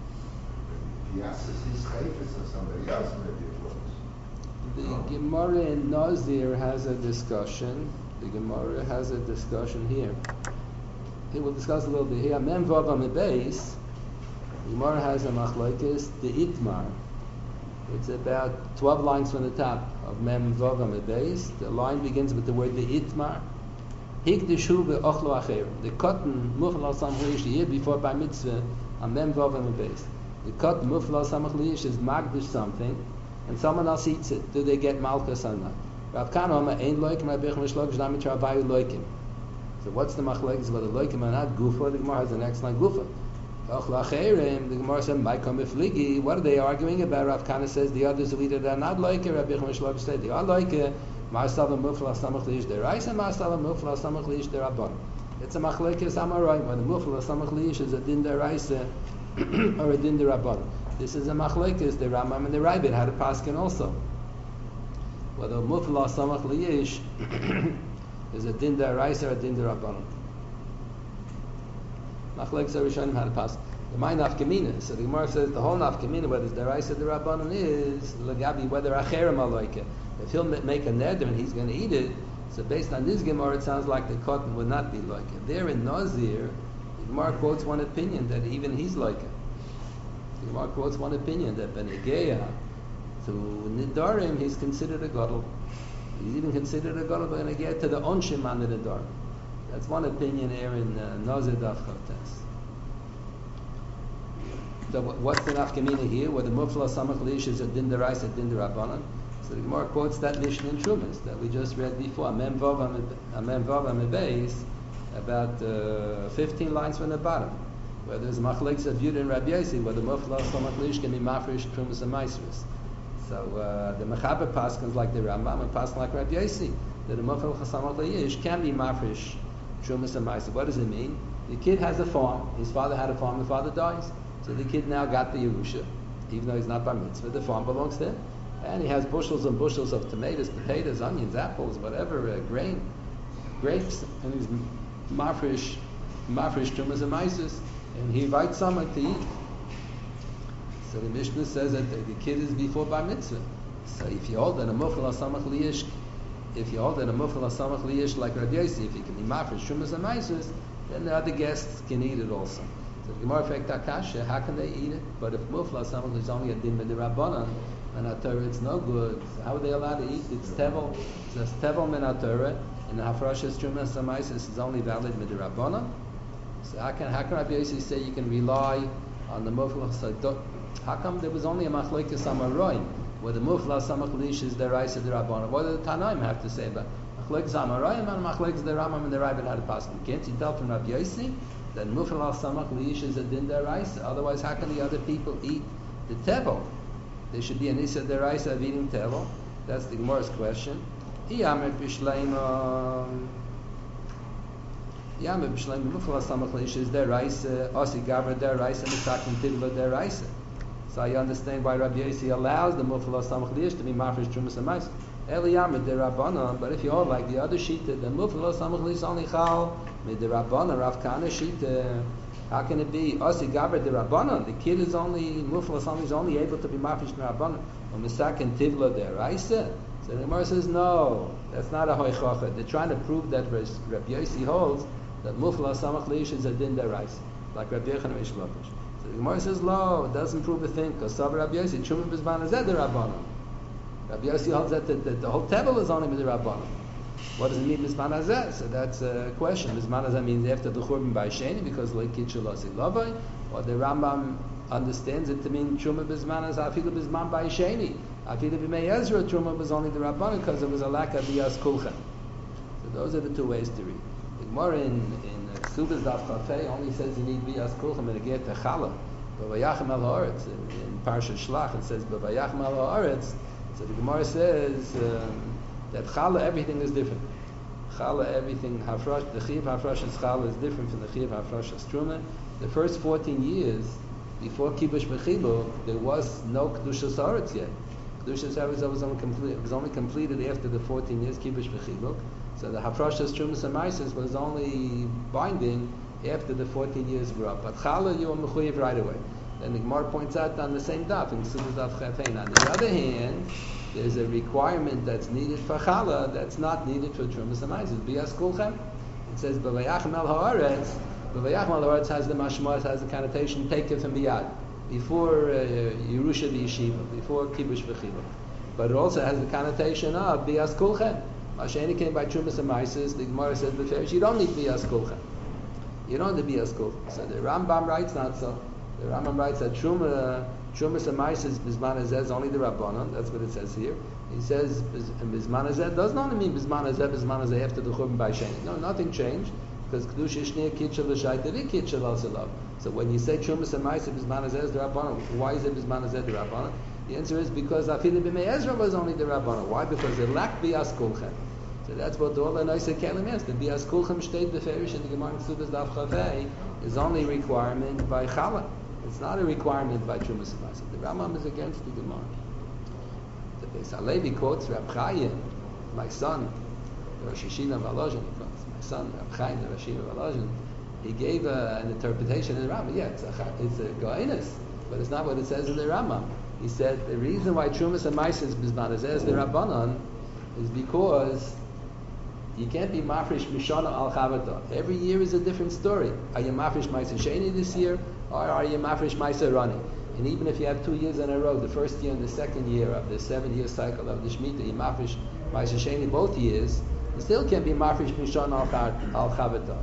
If he asks us his chayfetz or somebody else, maybe it works. The Gemara in Nazir has a discussion. The Gemara has a discussion here. He will discuss a little bit here. Mem Vav on the base. The Gemara has a machlokes, the Itmar. It's about twelve lines from the top of Mem Vav on the base. The line begins with the word the Itmar. Hikdeshu ve'ochlo acher. The cotton mufla samach liyish the year before by mitzvah on Mem Vav on the base. The cotton mufla samach liyish is magdish something, and someone else eats it. Do they get malchus or not? Rav Kana ein loikim rabbeich mishlokish damit rabayu loikim. So what's the machlokes whether loikim or not? Gufa. The Gemara has the next line Gufa. The Gemara said, what are they arguing about? Rav Kana says the others who eat it are not like it. Rabbi Yechon said they are like it. Ma'asav mufla samach liyish deraisa, ma'asav mufla samach liyish derabban. It's a machlekes amaray. When the mufla samach liyish is a din deraisa or a din derabban. This is a machlekes the Rambam and the Rabbit had a paskin also. Whether mufla samach liyish is a din deraisa or a din derabban. Machlekes Rishonim had a pass. The my nafkamina. So the Gemara says the whole nafkamina, whether it's deraisa the rabbanon is legabi whether acherim aloike. If he'll make a neder and he's going to eat it, so based on this Gemara, it sounds like the cotton would not be like it. There in Nazir, the Gemara quotes one opinion that even he's like it. The Gemara quotes one opinion that benegeya to nidarim he's considered a gadol. He's even considered a gadol benegeya to the onshim on the nidarim. That's one opinion here in uh, Nazir Daf Chavtes. So what's the nafkamina here? Where the mufla samach liyish is a din deraisa, din derabbanan. So the Gemara quotes that Mishnah in Trumas that we just read before. Mem vav amebeis, about uh, fifteen lines from the bottom, where there's machlekes of Yud and Rabbi Yossi, where the mufla samach liyish can be mafresh Trumas and Maisris. So uh, the mechaber paskins like the Rambam and paskin like Rabbi Yossi that the mufla samach liyish can be mafresh Trumas and Maisris. What does it mean? The kid has a farm. His father had a farm. The father dies. So the kid now got the Yerusha, even though he's not bar mitzvah. The farm belongs to him. And he has bushels and bushels of tomatoes, potatoes, onions, apples, whatever, uh, grain, grapes. And he's mafresh, mafresh Trumas and Maisris. And he invites someone to eat. So the Mishnah says that the, the kid is before bar mitzvah. So if you hold that a mufla samach liyish, if you hold that a mufla samach liyish like Rabbi Yossi, if he can be mafresh Trumas and Maisris, then the other guests can eat it also. So the Gemara fact akasha, how can they eat it? But if mufla samach is only a din b'derabbanan, and a Torah it's no good. So how are they allowed to eat? It's tevel. It's tevel min Torah, and the hafrashas Trumas and Maisris is only valid b'derabbanan. So how can how can Rabbi Yossi say you can rely on the mufla? So how come there was only a machlokes amaroim? whether Mufla Samach Lish is the Raisa the Rabbanon. What do the Tanaim have to say about Machlek Zamarayim and Machlek the Ramam and the Rabban had a possible? Can't you tell from Rabbi Yossi that Mufla Samach Lish is a din the Raisa? Otherwise, how can the other people eat the tevel? There should be an Issa the Raisa of eating tevel. That's the Gemara's question. Iyamet Bishleima. Iyamet Bishleima Mufla Samach Lish is the Raisa. Osi Gavra the Raisa. Misakin Tidva the Raisa. So I understand why Rabbi Yossi allows the Mufla Samach Lish to be Mafresh Trumas and Mais. Eliyamet the Rabbanon. But if you hold like the other Shita, the Mufla Samach Lish only Chal with the Rabbanon Rav Kana Shita. How can it be? Osi Gavra the Rabbanon. The kid is only Mufla Samach is only able to be Mafresh Rabbanon. Or Misakin Tidva the Raisa. So the Gemara says, no, that's not a hoichacha. They're trying to prove that Rabbi Yossi holds that Mufla Samach Lish is a din deraisa, like Rabbi Yochanan Ish Lakish. So the Gemara says, no, it doesn't prove a thing, because Sav Rabbi Yossi, Truma B'zman Hazeh Rabbanon. Rabbi Yossi holds that the, the, the whole table is only with the Rabbanon. What does it mean B'zman Hazeh? So that's a question. B'zman Hazeh means after the Churban by Sheni, because Leikit Shalasi Lavai, or the Rambam understands it to mean Truma B'zman Hazeh, Afilu B'zman by Sheni. Afilu B'mei Ezra, Truma was only the Rabbanon, because there was a lack of Biyas Kulchen. So those are the two ways to read. The Gemara in, in Ksubas Daf Chafei only says you need Biyas Kulchen and get to Chala. B'vayachem al haaretz. In, in Parsha Shlach it says B'vayachem al haaretz. So the Gemara says um, that Chala everything is different. Chala everything, Hafrosh, the Chiv Hafrosh's Chala is different from the Chiv Hafrosh's Truma. The first fourteen years, before Kibush B'chibuk, there was no Kedushas Haaretz yet. Kedushas Haaretz was only completed, was only completed after the fourteen years Kibush B'chibuk. So the Hafroshas Trumas and Maises was only binding after the fourteen years grew up. But Chala you were mechuyev right away. Then the Gemara points out on the same daf in Ksubas Daf Chafein. On the other hand, there's a requirement that's needed for Chala that's not needed for Trumas and Maises. Biyas Kulchem. It says B'vayachem al haaretz. B'vayachem al haaretz has the mashmos, has the connotation take it from biyad. Before uh, Yerusha v'Yeshiva, before Kibush v'Chibuk. But it also has the connotation of Biyas Kulchem. Masheni came by Trumas and Maises. The Gemara says beferish you don't need Biyas Kulchem. You don't need Biyas Kulchem. So the Rambam writes not so. The Rambam writes that Truma, Trumas and Maises Bizman Hazeh is only the Rabbanon. That's what it says here. He says Bizman Hazeh does not mean Bizman Hazeh, Bizman Hazeh after the Churban by Sheni. No, nothing changed. Because Kedusha Shneir Kitchel L'Shayta V'Kitchel Al-Salav. So when you say Trumas and Maises Bizman Hazeh is the Rabbanon, why is it Bizman Hazeh the Rabbanon? The answer is because Afilu B'mei Ezra was only the Rabbanon. Why? Because it lacked Biyas Kulchem. So that's what all the Noisei Kelim is. The Biyas Kulchem Shteit B'Ferish in the Gemara in Ksubas Daf Chafei is only a requirement by Chala. It's not a requirement by Trumas and Maises. The Rambam is against the Gemara. The Beis Halevi quotes Rab Chaim, my son, the Rosh Yeshiva Volozhin, he quotes my son, Rab Chaim, the Rosh Yeshiva Volozhin. He gave uh, an interpretation in the Rambam. Yeah, it's a, it's a Goenus, but it's not what it says in the Rambam. He said the reason why Trumas and Maises Bizman Hazeh is the Rabbanon is because you can't be mafresh mishana al chavata. Every year is a different story. Are you mafresh ma'aser sheni this year, or are you mafresh ma'aser rani? And even if you have two years in a row, the first year and the second year of the seven-year cycle of the Shemitah, you mafresh ma'aser sheni both years, you still can't be mafresh mishana al chavata.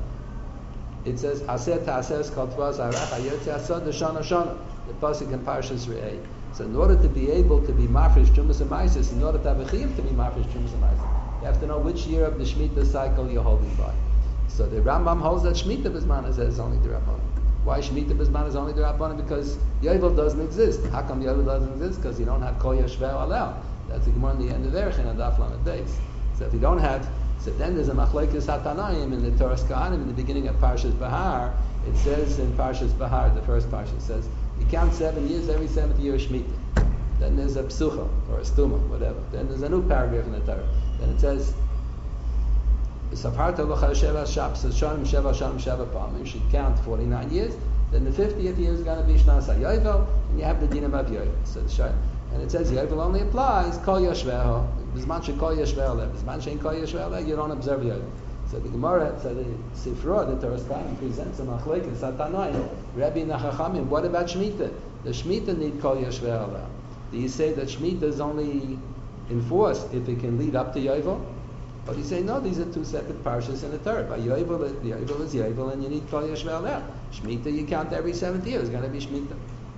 It says aser ta'aser kol tvaz arach ayotzi asad shana shana. The pasuk in Parshas Re'eh. So in order to be able to be mafresh Trumas and Maises, in order to have a chiyuv to be mafresh Trumas and Maises, you have to know which year of the Shemitah cycle you're holding by. So the Rambam holds that Shemitah B'zman Hazeh is only the Rabbanon. Why Shemitah B'zman is only the Rabbanon? Because Yovel doesn't exist. How come Yovel doesn't exist? Because you don't have Kol Yashveh Alel. That's the Gemara in the end of Erechin and Daf Lamed Beis. So if you don't have, so then there's a Machlekes HaTanaim in the Torah Kohanim in the beginning of Parshas Bahar. It says in Parshas Bahar, the first Parsha, it says you count seven years, every seventh year is Shemitah. Then there's a Psucha or a Stuma, whatever. Then there's a new paragraph in the Torah. Then it says, you should count forty-nine years. Then the fiftieth year is going to be Shnas HaYovel, and you have the Dinam of Yovel. So the and it says Yovel only applies Kol Yashveho. B'zman she'Kol Yashveho, B'zman she'Kol Kol Yashveho, you don't observe Yovel. So the Gemara, so the Sifra, the Torah Kohanim presents a Machlekes HaTanaim, Rabbi Nachachamim. What about Shemitah? The Shemitah need Kol Yashveho. Do you say that Shemitah is only enforced if it can lead up to Yovel? But you say, no, these are two separate parshas in the Torah. By Yovel, Yovel is Yovel, and you need Kol Yashvel there. Shemitah, you count every seventh year. It's going to be Shemitah.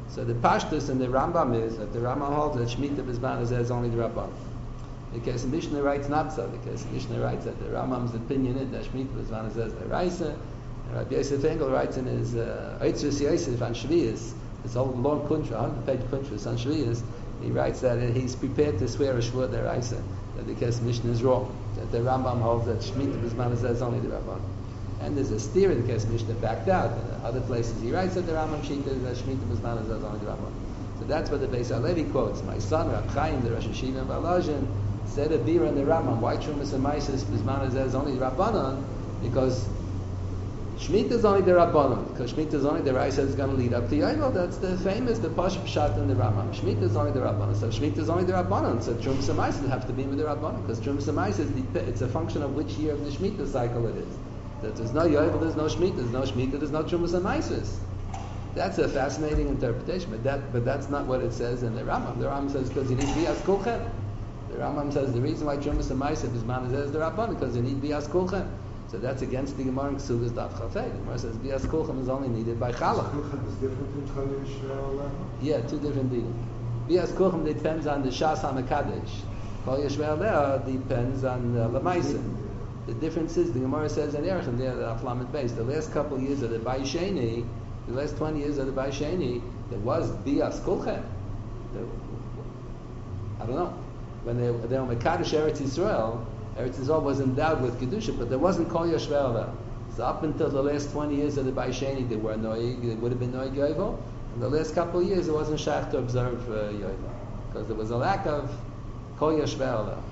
So the Pashtus in the Rambam is that the Rambam holds that Shemitah B'zman Hazeh is only the Rabban. The case Mishnah writes not so. The case Mishnah writes that the Rambam's opinion is that Shemitah B'zman Hazeh is the Raisa. And Rabbi Yosef Engel writes in his Eitzvus Yosef on Shvius, this whole long kuntra, one hundred page kuntra on Shvius, he writes that he's prepared to swear a shvur the Raisa, that the case Mishnah is wrong. That the Rambam holds that Shemitah B'zman Hazeh is only the Rabban. And there's a steer in the case Mishnah backed out. In other places he writes that the Rambam Shita is that Shemitah B'zman Hazeh is only the Rabban. So that's what the Beis HaLevi quotes. My son, Rab Chaim, the Rosh Hashiva in Balazhin, said a beer in the Rambam. Why Trumas and Maisis B'zman Hazeh is only the Rabbanon? Because Shemitah is only the Rabbanon. Because Shemitah is only the Raisa is going to lead up to Yovel. That's the famous, the Posh Pshat in the Rambam. Shemitah is only the Rabbanon. So Shemitah is only the Rabbanon. So Trumas and Maisis have to be with the Rabbanon. Because Trumas and Maisis, it's a function of which year of the Shemitah cycle it is. That there's no Yovel, there's no Shemitah. There's no Shemitah, there's no Trumas and Maisis. That's a fascinating interpretation, but that but that's not what it says in the Rambam. The Rambam says because you need Bias Kulchem. The Rambam says the reason why Trumas and Maisis is Manazeh is the Rabban because you need Bias Kulchem. So that's against the Gemara in Ksugas Daf Chafei. The Gemara says Bias Kulchem is only needed by Chalach. Kulchem is different than Chol Yishmael? Yeah, two different deals. Bias Kulchem depends on the Shas HaMekadesh. Chol Yishmael depends on uh, Lamaisa. The difference is the Gemara says in Erechim there the Aflamet base. The last couple of years of the Bayisheni, the last twenty years of the Bayisheni, there was Bias Kulchem. I don't know. When they, they were Mekadosh Eretz Yisrael, Eretz Yisrael was endowed with Kedusha, but there wasn't Kol Yashvel there. So up until the last twenty years of the Bayisheni, they were Noig, they would have been Noig Yovel. And the last couple of years, it wasn't Shach to observe uh, Yovel. Because there was a lack of Kol Yashvel there.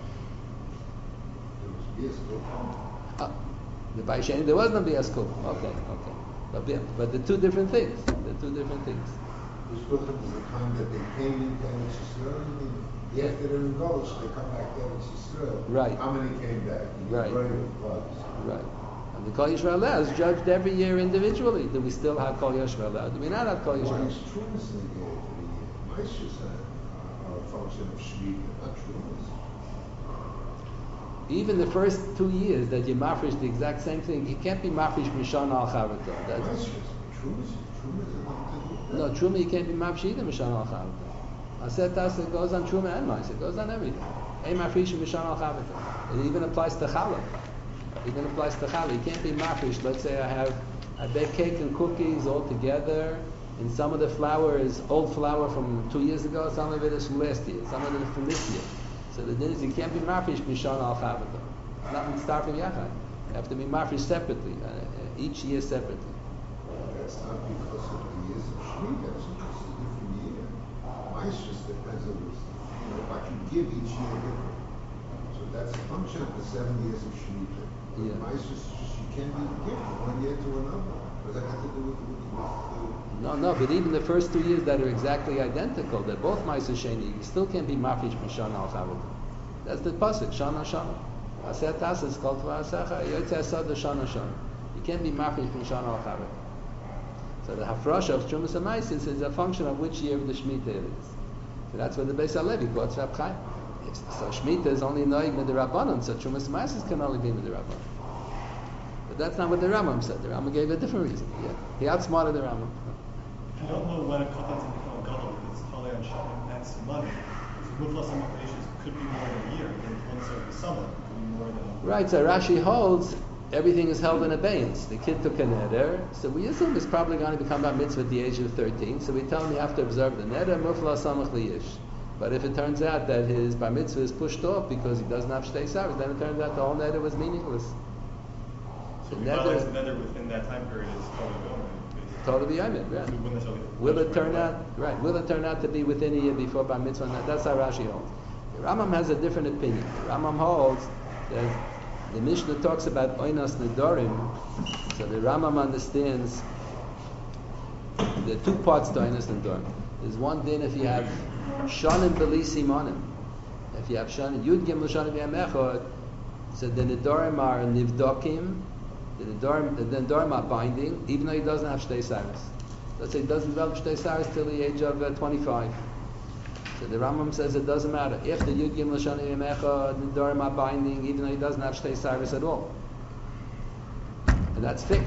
Uh, the Bayisheni, there was no Bias Kulchem. Okay, okay. But, but the two different things. The two different things. This Kulchem is the time that they came into Eretz Yisrael. Yeah, after they're in Golish, they come back to Eretz Yisrael. Right. How many came back? Right. Was. Right. And the Kol Yisrael is judged every year individually. Do we still have Kol Yisrael? Do we not have Kol Why Yisrael? is Trumas negated for the year? Maishas are a function of Shemitah, not Trumas. Even the first two years that you mafresh the exact same thing, you can't be mafresh Mishana al Charata. Maishas, Trumas, Trumas is nothing to do. No, Truma you can't be mafresh either Mishana al Charata. I said that it goes on Truma and Mice. It goes on everything. Ein mafresh Mishana al Charata. It even applies to Challah. It even applies to Challah. You can't be mafresh. Let's say I have I bake cake and cookies all together, and some of the flour is old flour from two years ago, some of it is from last year, some of it is from this year. So the din is you can't be mafresh mishana al chavata. It's not mitzarfim yachad. You have to be mafresh separately, uh, each year separately. That's not because of the years of Shemitah. It's just a different year. Maishas depends on this. You know, what you give each year different. So that's a function of the seven years of Shemitah. But Yeah. Maishas is just you can't be different one year to another. What does that have to do with, with, with uh, No, no, but even the first two years that are exactly identical, they're both Ma'aser Sheni, you still can't be mafresh mishana al chavata. That's the pasuk, Shana Shana. Aser Tasa is called V'asecha, Yotzei Asad Shana Shana. You can't be mafresh mishana al chavata. So the hafrasha of Trumas and Maisis is a function of which year of the Shemitah it is. So that's what the Beis HaLevi quotes Rab Chaim. If, so Shemitah is only noig with the Rabbanon, so Trumas and Maisis can only be with the Rabbanon. But that's not what the Rambam said. The Rambam gave a different reason. Yeah. He outsmarted the Rambam. If you don't know when a Katan to become a Gadol, because it's Chalei on Shabbat, that's money. So Muflas and Makadesh could be more than a year, but once over the summer, it could be more than a Right, so Rashi holds everything is held in abeyance. The kid took a neder, so we assume he's probably going to become bar mitzvah at the age of thirteen, so we tell him you have to observe the neder, mufla samach liyish. But if it turns out that his bar mitzvah is pushed off because he doesn't have shtei saris, then it turns out the whole neder was meaningless. So The if he violates the neder, nether within that time period is totally going. totally yomid, right? So we wouldn't necessarily- Will it turn out, right, will it turn out to be within a year before bar mitzvah? That's how Rashi holds. The Rambam has a different opinion. The Rambam holds that the Mishnah talks about oinas nedarim, so the Rambam understands there are two parts to oinas nedarim. There's one din if you have shanim beli simonim. If you have shanim, yud gimel shanim yam echad, so the nedarim are nivdokim, the nedarim, the nedarim are binding, even though he doesn't have shtei saris. Let's say he doesn't develop shtei saris till the age of uh, twenty-five. So the Rambam says it doesn't matter. If the Yud Gimel Shana Yom Echad, the Dorim are binding, even though he doesn't have Shtei Saris at all. And that's fixed.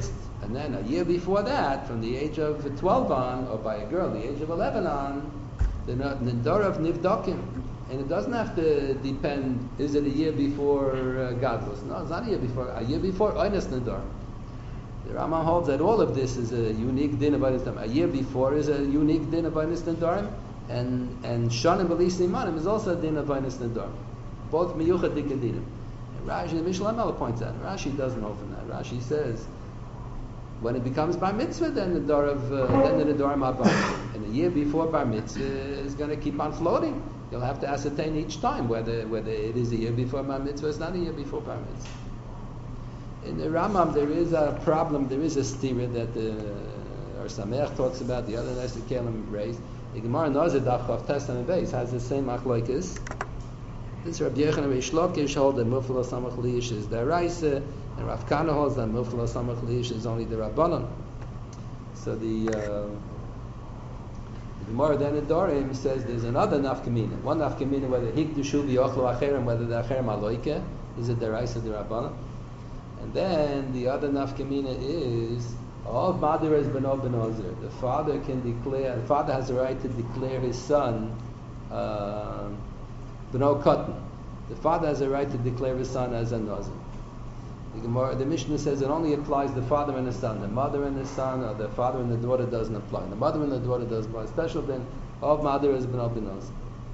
And then a year before that, from the age of twelve on, or by a girl, the age of eleven on, the Nidor of Nivdokim. And it doesn't have to depend, is it a year before uh, Gadlus? No, it's not a year before. A year before, Oines Nidor. The Rambam holds that all of this is a unique din of Oines Nidorim. A year before is a unique din of Oines Nidorim, and and Shonim B'li Simanim is also a din of Oines Nidorim. Both Miyuchad Dikadinim. And Rashi, the Mishnah Lamela points out, Rashi doesn't hold from that. Rashi says, when it becomes bar mitzvah, then the door of uh, then the Nidorim are bar. And a year before bar mitzvah is going to keep on floating. You'll have to ascertain each time whether whether it is a year before bar mitzvah, it's not a year before bar mitzvah. In the Rambam, there is a problem, there is a stira that the or Sameach talks about, the other Nesek Kelim raised. The Gemara Nazir Daf Chav Testament base has the same machlokes. This Rabbi Yochanan Reish Lakish holds that Mufla Samach Liish is the Raisa, and Rav Kana holds that Mufla Samach Liish is only the Rabbanon. So the uh, the Gemara then in Dorim says there's another nafkamina. One nafkamina whether hikdushu v'yochlu acherim, whether the acherim aloike, is it the Raisa the Rabbanon? And then the other nafkamina is all Madir is beno benozir. The father can declare. The father has the right to declare his son uh, beno katan. The father has a right to declare his son as a nazir. The Gemara, the Mishnah says it only applies the father and the son. The mother and the son, or the father and the daughter doesn't apply. The mother and the daughter doesn't apply. Special then all Madir is beno benozir.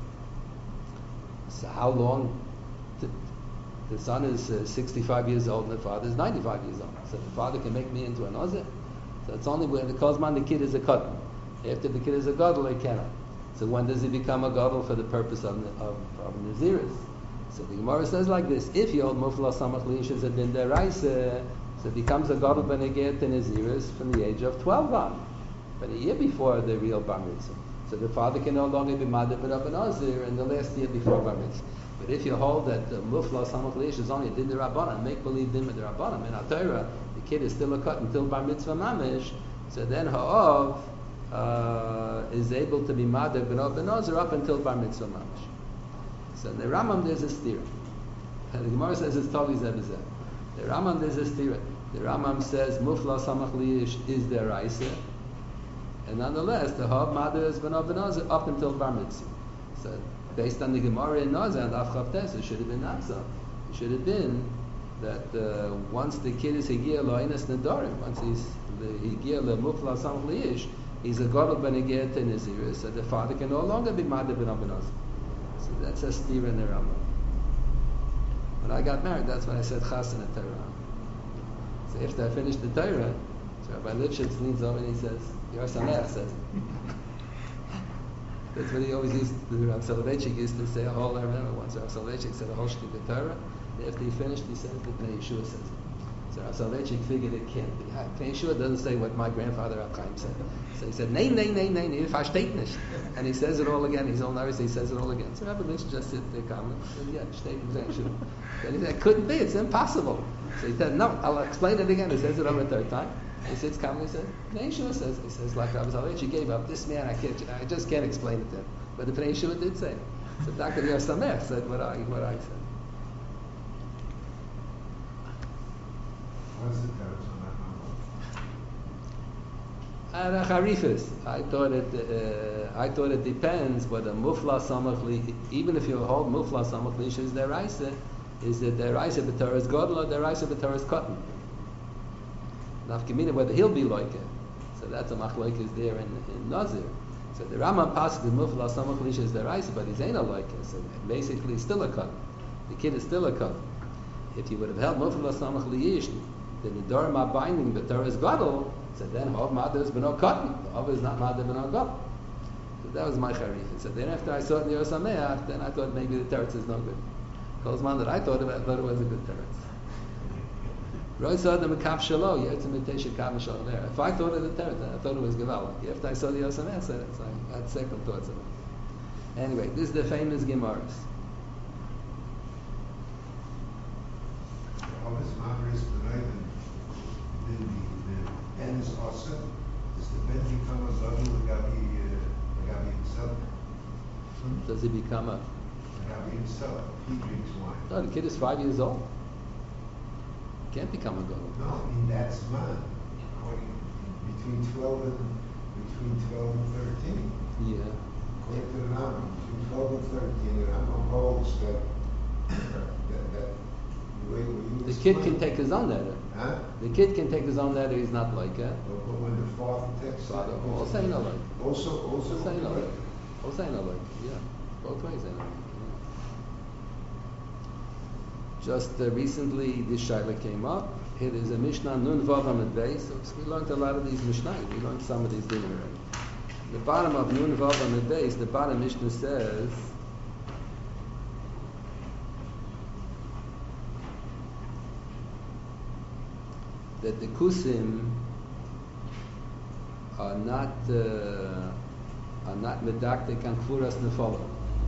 So how long? The son is uh, sixty-five years old and the father is ninety-five years old. So the father can make me into a nazir. So it's only when the Kozman, the kid is a katan. After the kid is a gadol, he cannot. So when does he become a gadol for the purpose of of, of naziris? So the Gemara says like this: if you hold mufla samach liish as a din deraisa, so it becomes a gadol ben eget and naziris from the age of twelve on, but a year before the real bar mitzvah. So the father can no longer be madib but a nazir in the last year before bar mitzvah. But if you hold that the mufla samach liish is only a din derabanan, make believe din derabanan, in Torah the kid is still a cut until bar mitzvah mamish, so then ha'ov uh, is able to be madib b'no b'nozir up until bar mitzvah mamish. So in the Rambam there's a stira. The Gemara says it's totally zebizeh. The Rambam there's a stira. The Rambam says mufla samach liish is the raisa, and nonetheless the ha'ov madib is b'no b'nozir up until bar mitzvah. So based on the Gemara in Nazir and Afchav Tes, it should have been Nafsa. It should have been that uh, once the kid is Higir Lo'ines Nedarim, once he's the Higir Le'mufla Samach Liish, he's a Gadol Ben Higir to Naziris, so the father can no longer be Madeh Ben Abenaz. So that's a stira in the Rambam. When I got married, that's when I said Chas in the Torah. So after I finished the Torah, so Rabbi Lipschitz leans over and he says, Yor Sameach says, that's what he always used to do. Rav Soloveitchik used to say a whole, I remember once Rav Soloveitchik said a whole shtick of Torah. After he finished, he said that Pnei Yeshua says it. So Rav Soloveitchik figured it can't be. Pnei Yeshua doesn't say what my grandfather Rav Chaim said. So he said, nein, nein, nein, nein, ich versteht nicht. And he says it all again. He's all nervous. He says it all again. So Rabbi Lynch just sit there calmly. He said, yeah, steht Pnei Yeshua. Then he said, it couldn't be. It's impossible. So he said, no, I'll explain it again. He says it over a third time. He sits calmly. He says, Pnei Yeshua says, he says, like Rabbi Soloveitchik gave up. This man, I can't, I just can't explain it to him. But the Pnei Yeshua did say. So Doctor Yor Sameach said what I what I said. What is it that And Harifis. I thought it. Uh, I thought it depends whether mufla samach li. Even if you hold mufla samach li is deraisa, is it deraisa b'Torah is gadol or deraisa b'Torah is katan? Nafkamina whether he'll be like it. So that's a machlok is there in, in Nazir. So the Rambam passes the mufla samach li is deraisa, but he's ain't a like it. So basically, he's still a katan. The kid is still a katan. If you would have held mufla samach li then the Dorim are binding b'Torah is gadol. So then, Hov Madar is b'no katan. The Hov is not Madar b'no gadol. So that was my charif. So then, after I saw it in Yor Sameach, then I thought maybe the teretz is no good. Kozman that I thought about, I thought it was a good teretz. Roy saw the Mekaf Shalo, Yertzim Kav Shalo there. If I thought of the teretz, I thought it was Gevaldik. After I saw the Yor Sameach, so I had second thoughts of it. Anyway, this is the famous Gemaras. Hov is Madar is b'nayim. Ben is also, does the Ben become a gadol Gabi Gabi himself? Does he become a? Gabi himself, he drinks wine. No, the kid is five years old. Can't become a gadol. No, in that zman, according, between twelve and, between twelve and thirteen. Yeah. According to the Rambam, between twelve and thirteen, the Rambam holds that, that, that, the way we The use. kid can take his own letter. Huh? The kid can take his own letter, he's not like it. But but when the father takes. Father, all say no like. Also, also. All say no like. All say no like, yeah. Both ways, they know. Just uh, recently, this shaila came up. It is a Mishnah Nun Vav Amid Beis. So we learned a lot of these Mishnah. We learned some of these things already. The bottom of Nun Vav Amid Beis, the bottom Mishnah says that the kusim are not uh, are not medaktik and kfuras nefolim.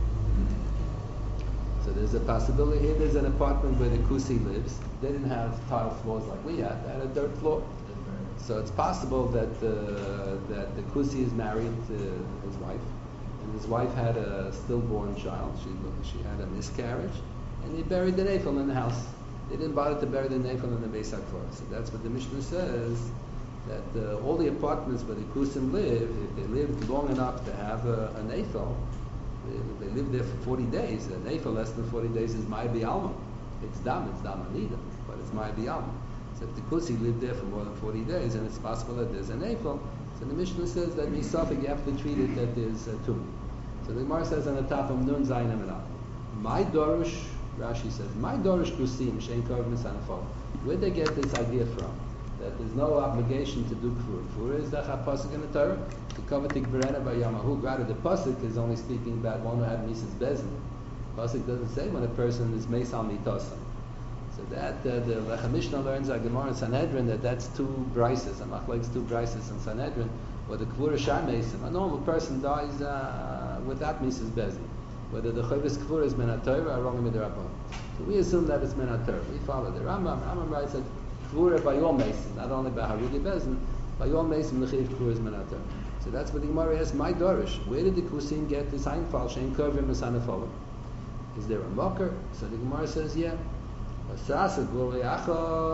So there's a possibility here. There's an apartment where the kusi lives. They didn't have tile floors like we had. They had a dirt floor. So it's possible that uh, that the kusi is married to his wife, and his wife had a stillborn child. She she had a miscarriage, and they buried the nefil in the house. They didn't bother to bury the nefil in the Beis HaKvar. So that's what the Mishnah says. That uh, all the apartments where the kusim live, if they lived long enough to have a, a nefil, they, they live there for forty days. A nefil less than forty days is ma'ay b'alma. It's dam, it's dam anida, but it's ma'ay b'alma. So if the kusi lived there for more than forty days, and it's possible that there's a nefil, so the Mishnah says that misafik you have to treat it that there's a tum. So the Gemara says on the top of nun zayin and my dorush, Rashi says, my dorush kusim shein kov misanafol. Where'd they get this idea from? That there's no obligation to do kfur. Kfur is the pasuk in the Torah. The kavatik berena by Yamahu. Rather, the pasuk is only speaking about one who had mises bezin. Pasuk doesn't say when a person is meisal mitosan. So that uh, the Lechem Mishnah learns a Gemara in Sanhedrin that that's two brises. A machlekes two brises in Sanhedrin, where the kfur shar meisim. A normal person dies uh, without mises bezin. Whether the chayvus kfur is men Torah or wrong midrabban. So we assume that it's men Torah. We follow the Rambam. Rambam writes that kfura by your mason, not only by harudi bezin, by your mason the chiv kfura is men Torah. So that's what the Gemara asks. My dorish, where did the kusim get this einfall? Shein kovim misanafolim. Is there a mocker? So the Gemara says, yeah. So they have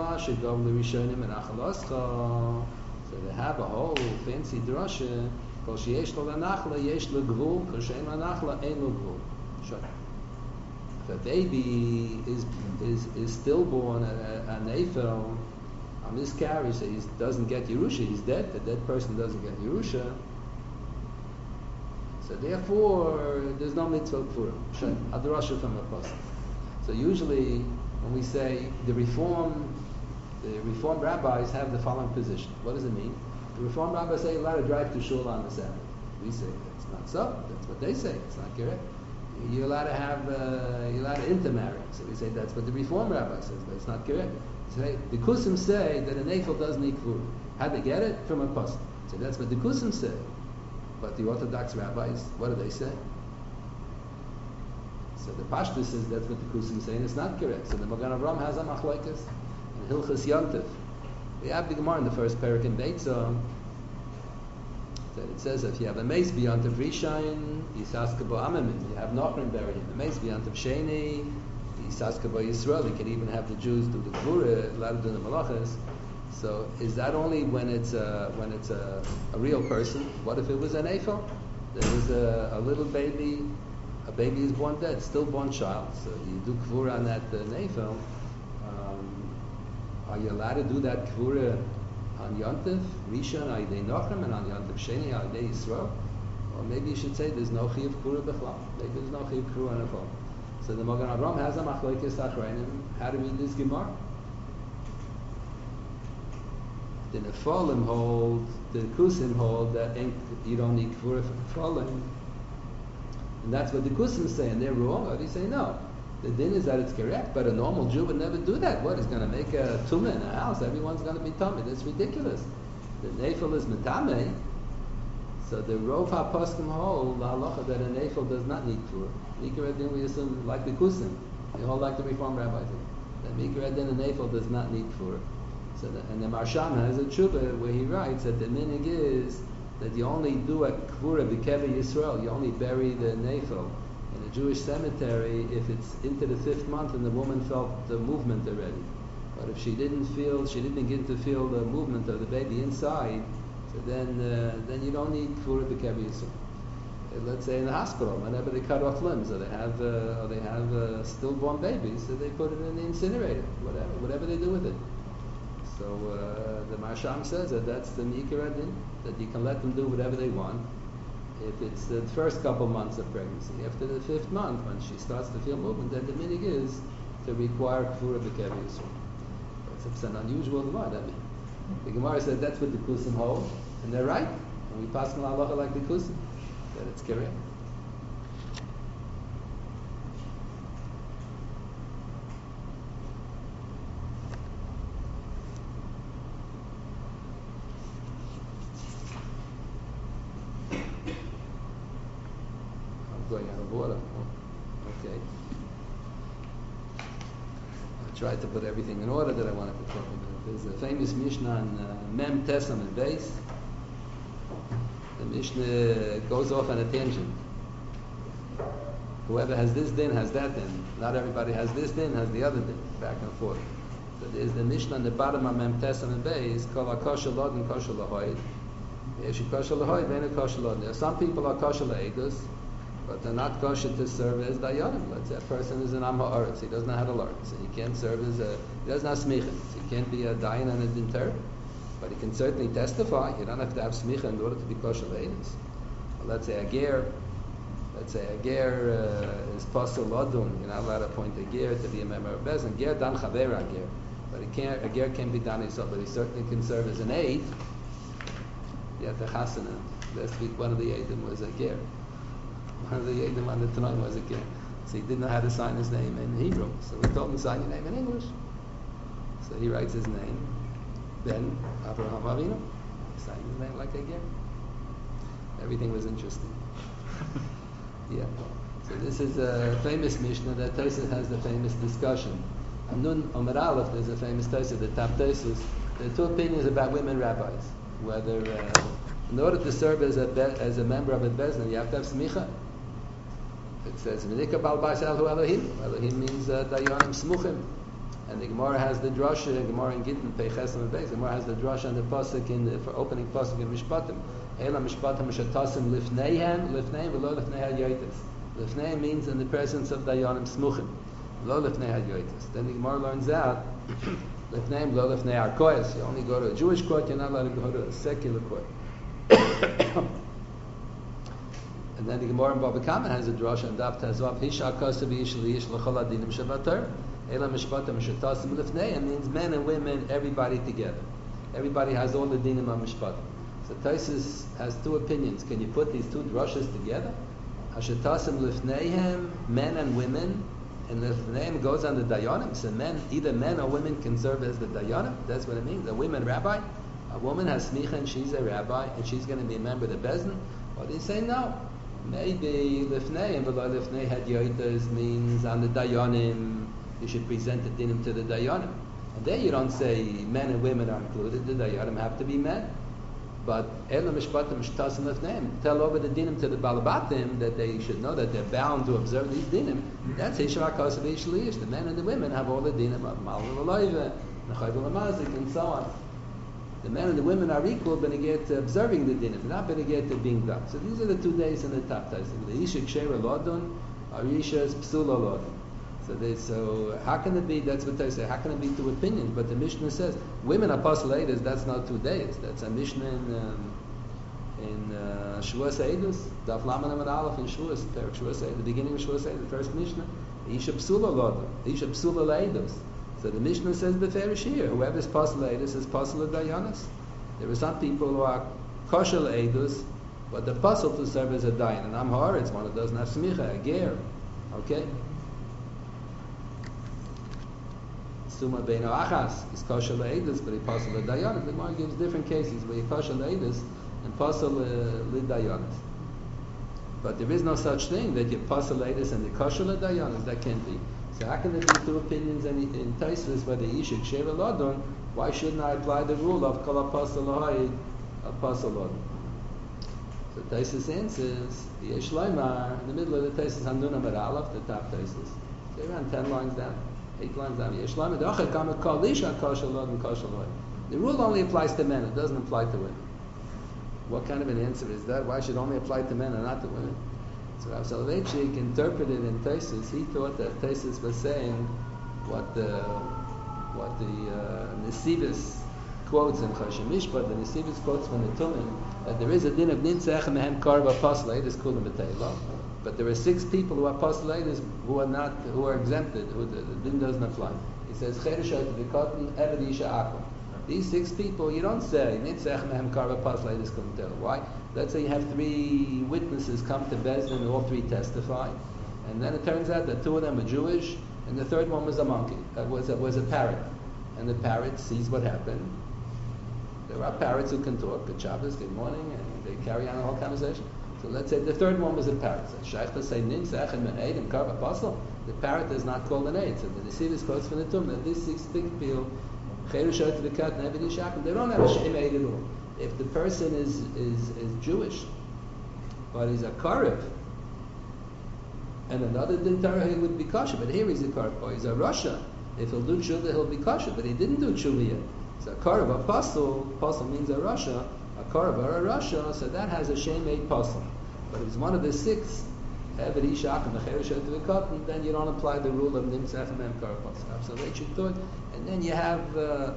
a whole fancy drasha. Kol sheyesh lo lanachla yesh lo gvul, kol she'en lanachla ein lo gvul. Sure. If a baby is is is stillborn, a, a, a nefil, a miscarriage, so he doesn't get Yerusha, he's dead. The dead person doesn't get Yerusha. So therefore, there's no mitzvah for sure. Adrasha from a person. So usually, when we say the reform, the reform rabbis have the following position. What does it mean? The reform rabbis say you're allowed to drive to shul on the Sabbath. We say that's not so. That's what they say. It's not correct. You're allowed to have, uh, you're allowed to intermarry. So we say that's what the reform rabbi says, but it's not correct. So they, the kusim say that a nefil doesn't eat food. How'd they get it? From a pasuk. So that's what the kusim say. But the Orthodox rabbis, what do they say? So the Pashtus says that's what the kusim say, and it's not correct. So the Magen Avraham has a machlokes in Hilchas Yontif. We have the Gemara in the first parak in Beitzah that it says if you have a mace beyond of Rishain, Yisaskabo Amamin, you have Nochrim buried in the mace beyond of Sheni, Yisaskabo Yisrael, you can even have the Jews do the Gvura, allowed to do the Malachas. So is that only when it's a, when it's a, a real person? What if it was an Ephel? There was a, a little baby, a baby is born dead, stillborn child, so you do Gvura on that uh, Ephel. Um, are you allowed to do that Gvura on Yontif, Rishon, are they Nochrim, and on Yontif Sheni, are they Yisrael? Or maybe you should say there's no Chiv Kura B'chlal. Maybe there's no Chiv Kura on a phone. So the Magen Avraham has a machlokes achrayim how to read this Gemara. The Nephalim hold, the Kusim hold that you don't need Kura for Nephalim. And that's what the Kusim say, and they're wrong. Or they say no. The din is that it's correct, but a normal Jew would never do that. What, he's going to make a tumah in a house? Everyone's going to be tumah. That's ridiculous. The nefil is metame. So the Rov HaPoskim hold the halacha that a nefil does not need kfur. Mikra din we assume like the kusim. They hold like the Reform rabbis. That Mikra din a nefil does not need kfur. So the, and the Marsham has a tshuva where he writes that the minig is that you only do a kfura b'keva Yisrael. You only bury the nefil in a Jewish cemetery if it's into the fifth month and the woman felt the movement already. But if she didn't feel, she didn't begin to feel the movement of the baby inside, so then uh, then you don't need kfura b'kever yisur. Let's say in the hospital, whenever they cut off limbs or they have uh, or they have uh, stillborn babies, so they put it in the incinerator, whatever whatever they do with it. So uh, the Marsham says that that's the Mikra Adin, that you can let them do whatever they want. If it's the first couple months of pregnancy, after the fifth month, when she starts to feel movement, then the minig is to require kfura b'kever yisur. It's an unusual Gemara. I mean, the Gemara said that's what the Kusim hold, and they're right. And we pass on halacha like the Kusim, that it's correct. I'm going out of order. Oh, okay. I tried to put everything in order that I wanted to talk about. There's a famous Mishnah on uh, Mem Tesam and Beis. The Mishnah goes off on a tangent. Whoever has this din has that din. Not everybody has this din, has the other din. Back and forth. So there's the Mishnah on the bottom of Mem Tesam and Beis called Akosha Lod and Kosha Lahoid. If you Kosha Lahoid, then a Kosha Lod. Some people are Kosha Laedus, but they're not kosher to serve as dayanim. Let's say a person is an am ha'aretz, he doesn't know how to learn, so he can't serve as a, he doesn't have smicha, so he can't be a dayan and a dinter, but he can certainly testify. You don't have to have smicha in order to be kosher leidus. Well, let's say a ger, let's say a ger uh, is pasul ladun. You're not allowed to appoint a ger to be a member of bezin. Ger dan chaver a ger, but he can't. A ger can't be dan himself, but he certainly can serve as an aid. Yeah, the chasana. Last week one of the aidim was a ger. One of the Yedim on the Tanakh was a kid. So he didn't know how to sign his name in Hebrew. So we told him to sign your name in English. So he writes his name. Then Abraham Avinu. He signed his name like a kid. Everything was interesting. Yeah. So this is a famous Mishnah that Tosfos has the famous discussion. On Nun Omer Aleph, there's a famous Tosfos, the Top Tosfos. There are two opinions about women rabbis. Whether uh, in order to serve as a be- as a member of a bezna, you have to have smicha. It says V'nika bal bais Elohu Elohim. Elohim means uh, dayanim smuchim. And the Gemara has the drasha. The Gemara in Gittin Peiches and Beis. The Gemara has the drasha and the pasuk in the, for opening pasuk in Mishpatim. Ela Mishpatim Mishatasim Lifneihem Lifnei V'lo Lifnei Hadyotis. Lifnei means in the presence of dayanim smuchim. V'lo Lifnei Hadyotis. Then the Gemara learns out Lifnei V'lo Lifnei Arkoyas. You only go to a Jewish court. You're not allowed to go to a secular court. And then the Gemara in Bava Kama has a drasha and Daf Tezvav Hisha Kasav Yish Liyish L'Chol Adinim Shavatar Ela Mishpatim Mishatasim Lifnei means men and women, everybody together. Everybody has all the dinim of Mishpatim. So Tosfos has two opinions. Can you put these two drashas together? Hashatasim Lifneihem, men and women, and Lifneihem goes on the dayanim. So men, either men or women can serve as the dayanim. That's what it means. A woman rabbi, a woman has smicha and she's a rabbi and she's going to be a member of the bezdin. Or they say no. Maybe lifnei, but lifnei hadyotas means on the dayanim you should present the dinim to the dayanim. And there you don't say men and women are included. The dayanim have to be men. But elam mishpatim mishtasim lifneim, tell over the dinim to the balabatim that they should know that they're bound to observe these dinim. That's hishra kasav ishliish. The men and the women have all the dinim of malva v'loiva, nechayv v'lamazik, and so on. The men and the women are equal, but they get to observing the dinim, not but they get to being done. So these are the two days in the top days. The isha kshera lodun, or isha is psula lodun. So they, so how can it be? That's what they say. How can it be two opinions? But the Mishnah says women are postulators. That's not two days. That's a Mishnah in um, in uh, Shavuos Eidus, Daf Laman Amud Aleph in Shavuos, Perek Shavuos Eidus, the beginning of Shavuos Eidus, the first Mishnah. Isha psula lodun, isha psula leidus. So the Mishnah says beferish here, whoever is postulatus is postula dayanis. There are some people who are kosher leidus, but the puzzle to serve as a dayan. And I'm haaretz, one who doesn't have smicha, a ger. Okay. Suma beino achas is kosher leidus, but he postula dayanis. The Gemara gives different cases where you kosher leidus and postula dayanis. But there is no such thing that you postulatus and the kosher dayanis. That can't be. So how can there be two opinions in, in Tosfos whether you should share a lodon? Why shouldn't I apply the rule of kol apostle lohaid apostle lodon? So Tosfos answers the Yesh Leimar in the middle of the Tosfos Hanun Amar Aleph, the top Tosfos. So around ten lines down. Eight lines down. Yeshlam Edocha Kama Kol Isha Kol Shalod and Kol Shalod. The rule only applies to men. It doesn't apply to women. What kind of an answer is that? Why should it only apply to men and not to women? So Rav Soloveitchik interpreted in Taisus. He thought that Taisus was saying what the what the uh, Nesivus quotes in Choshen Mishpat. The Nesivus quotes from the Tumim that there is a din of Nintzech Mehem Karva Apostle is Kulam B'Teila, but there are six people who are Apostolitis who are not who are exempted. Who the, the din doesn't apply. He says Chereshat V'Kotin Eved Isha Akum. These six people, you don't say Nitzech Mehem Karva Apostle is Kulam B'Teila. Why? Let's say you have three witnesses come to Bezdin and all three testify, and then it turns out that two of them are Jewish and the third one was a monkey, uh, was, a, was a parrot. And the parrot sees what happened. There are parrots who can talk, good Shabbos, good morning, and they carry on a whole conversation. So let's say the third one was a parrot. So Shaykh to say Nitzech and Me'ed and Karva Apostle, the parrot is not called an aid. So the Nesivus quotes from the Tum that these six people, they don't have a Shem Eid at all. If the person is, is, is Jewish, but he's a Karev, and another din Torah, he would be kosher, but here he's a Karev, or he's a Rasha. If he'll do tshuva, he'll be kosher, but he didn't do tshuva yet. So a Karev, apostle, apostle means a Rasha, a Karev or a Rasha, so that has a Shem Eid apostle. But if it's one of the six, Eved Ishak and Mecher Shot to the cotton, then you don't apply the rule of Nimtzach and Mem Karev apostle. So they should do it, and then you have. Uh,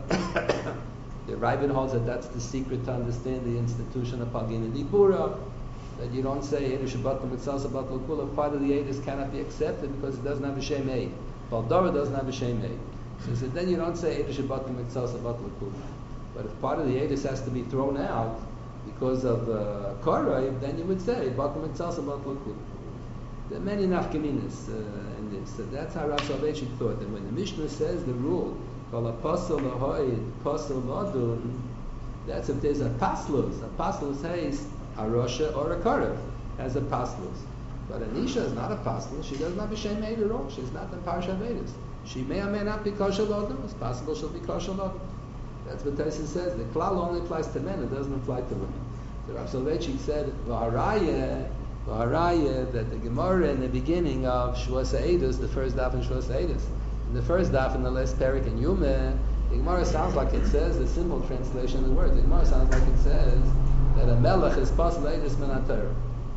The Rabbin holds that that's the secret to understand the institution of Pagina Dibura, that you don't say Eidah Shabbat Mitzvah Shabbat L'Kula. Part of the Eidos cannot be accepted because it doesn't have a Shem Eid. Baldora doesn't have a Shem Eid. So he said, then you don't say Eidah Shabbat Mitzvah Shabbat L'Kula. But if part of the Eidos has to be thrown out because of uh, Korah, then you would say Bat Mitzvah Shabbat L'Kula. There are many nafkaminas uh, in this. So that's how Rav Soloveitchik thought that when the Mishnah says the rule, Apostle Lahoid, Apostle Ladun, that's if there's a paslus. A paslus says a Rosha or a Karev as a paslus. But Anisha is not a paslus. She doesn't have a Shem Eid at all. She's not in Parsha Vedas. She may or may not be kosher Ladun. It's possible she'll be kosher Ladun. That's what Tyson says. The klal only applies to men. It doesn't apply to women. So Rav Soloveitchik said, V'haraya, V'haraya, that the Gemara in the beginning of Shvus Ha'edus, the first daf in Shvus Ha'edus, the first daf in the last parak in Yumeh, the Gemara sounds like it says, the simple translation of the word, the Gemara sounds like it says that a melech is possible Eidus min HaTorah.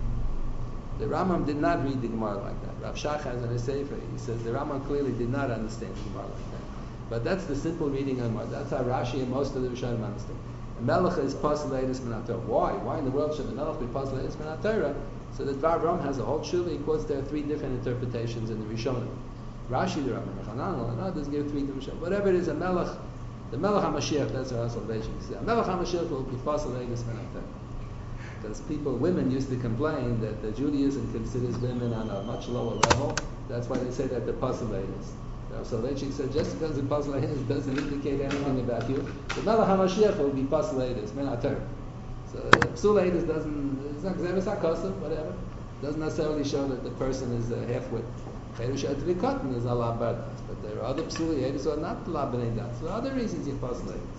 The Rambam did not read the Gemara like that. Rav Shach has in his Sefer, he says the Rambam clearly did not understand the Gemara like that. But that's the simple reading of the Gemara. That's how Rashi and most of the Rishonim understand. A melech is possible Eidus min HaTorah. Why? Why in the world should a melech be possible Eidus min HaTorah? So that Dvar Ram has a whole shuvah. He quotes there are three different interpretations in the Rishonim. Rashi, the Rambam, Chanan, and others give three different. Whatever it is, a melech, the melech HaMashiach, that's our salvation. A melech HaMashiach will be possible Eidus min HaTorah. Because people, women used to complain that the Judaism considers women on a much lower level. That's why they say that they're possible Eidus. So Soloveitchik said, just because the possible Eidus doesn't indicate anything about you, the melech HaMashiach will be possible Eidus min HaTorah. So the psul Eidus doesn't, it's not Gzeres HaKosov, whatever. Doesn't necessarily show that the person is uh, half-wit. Chereshat V'Kotin is Allah Bardas, but there are other psuli Eidus who are not Allah B'nei Dat. So there are other reasons you're possible Eidus.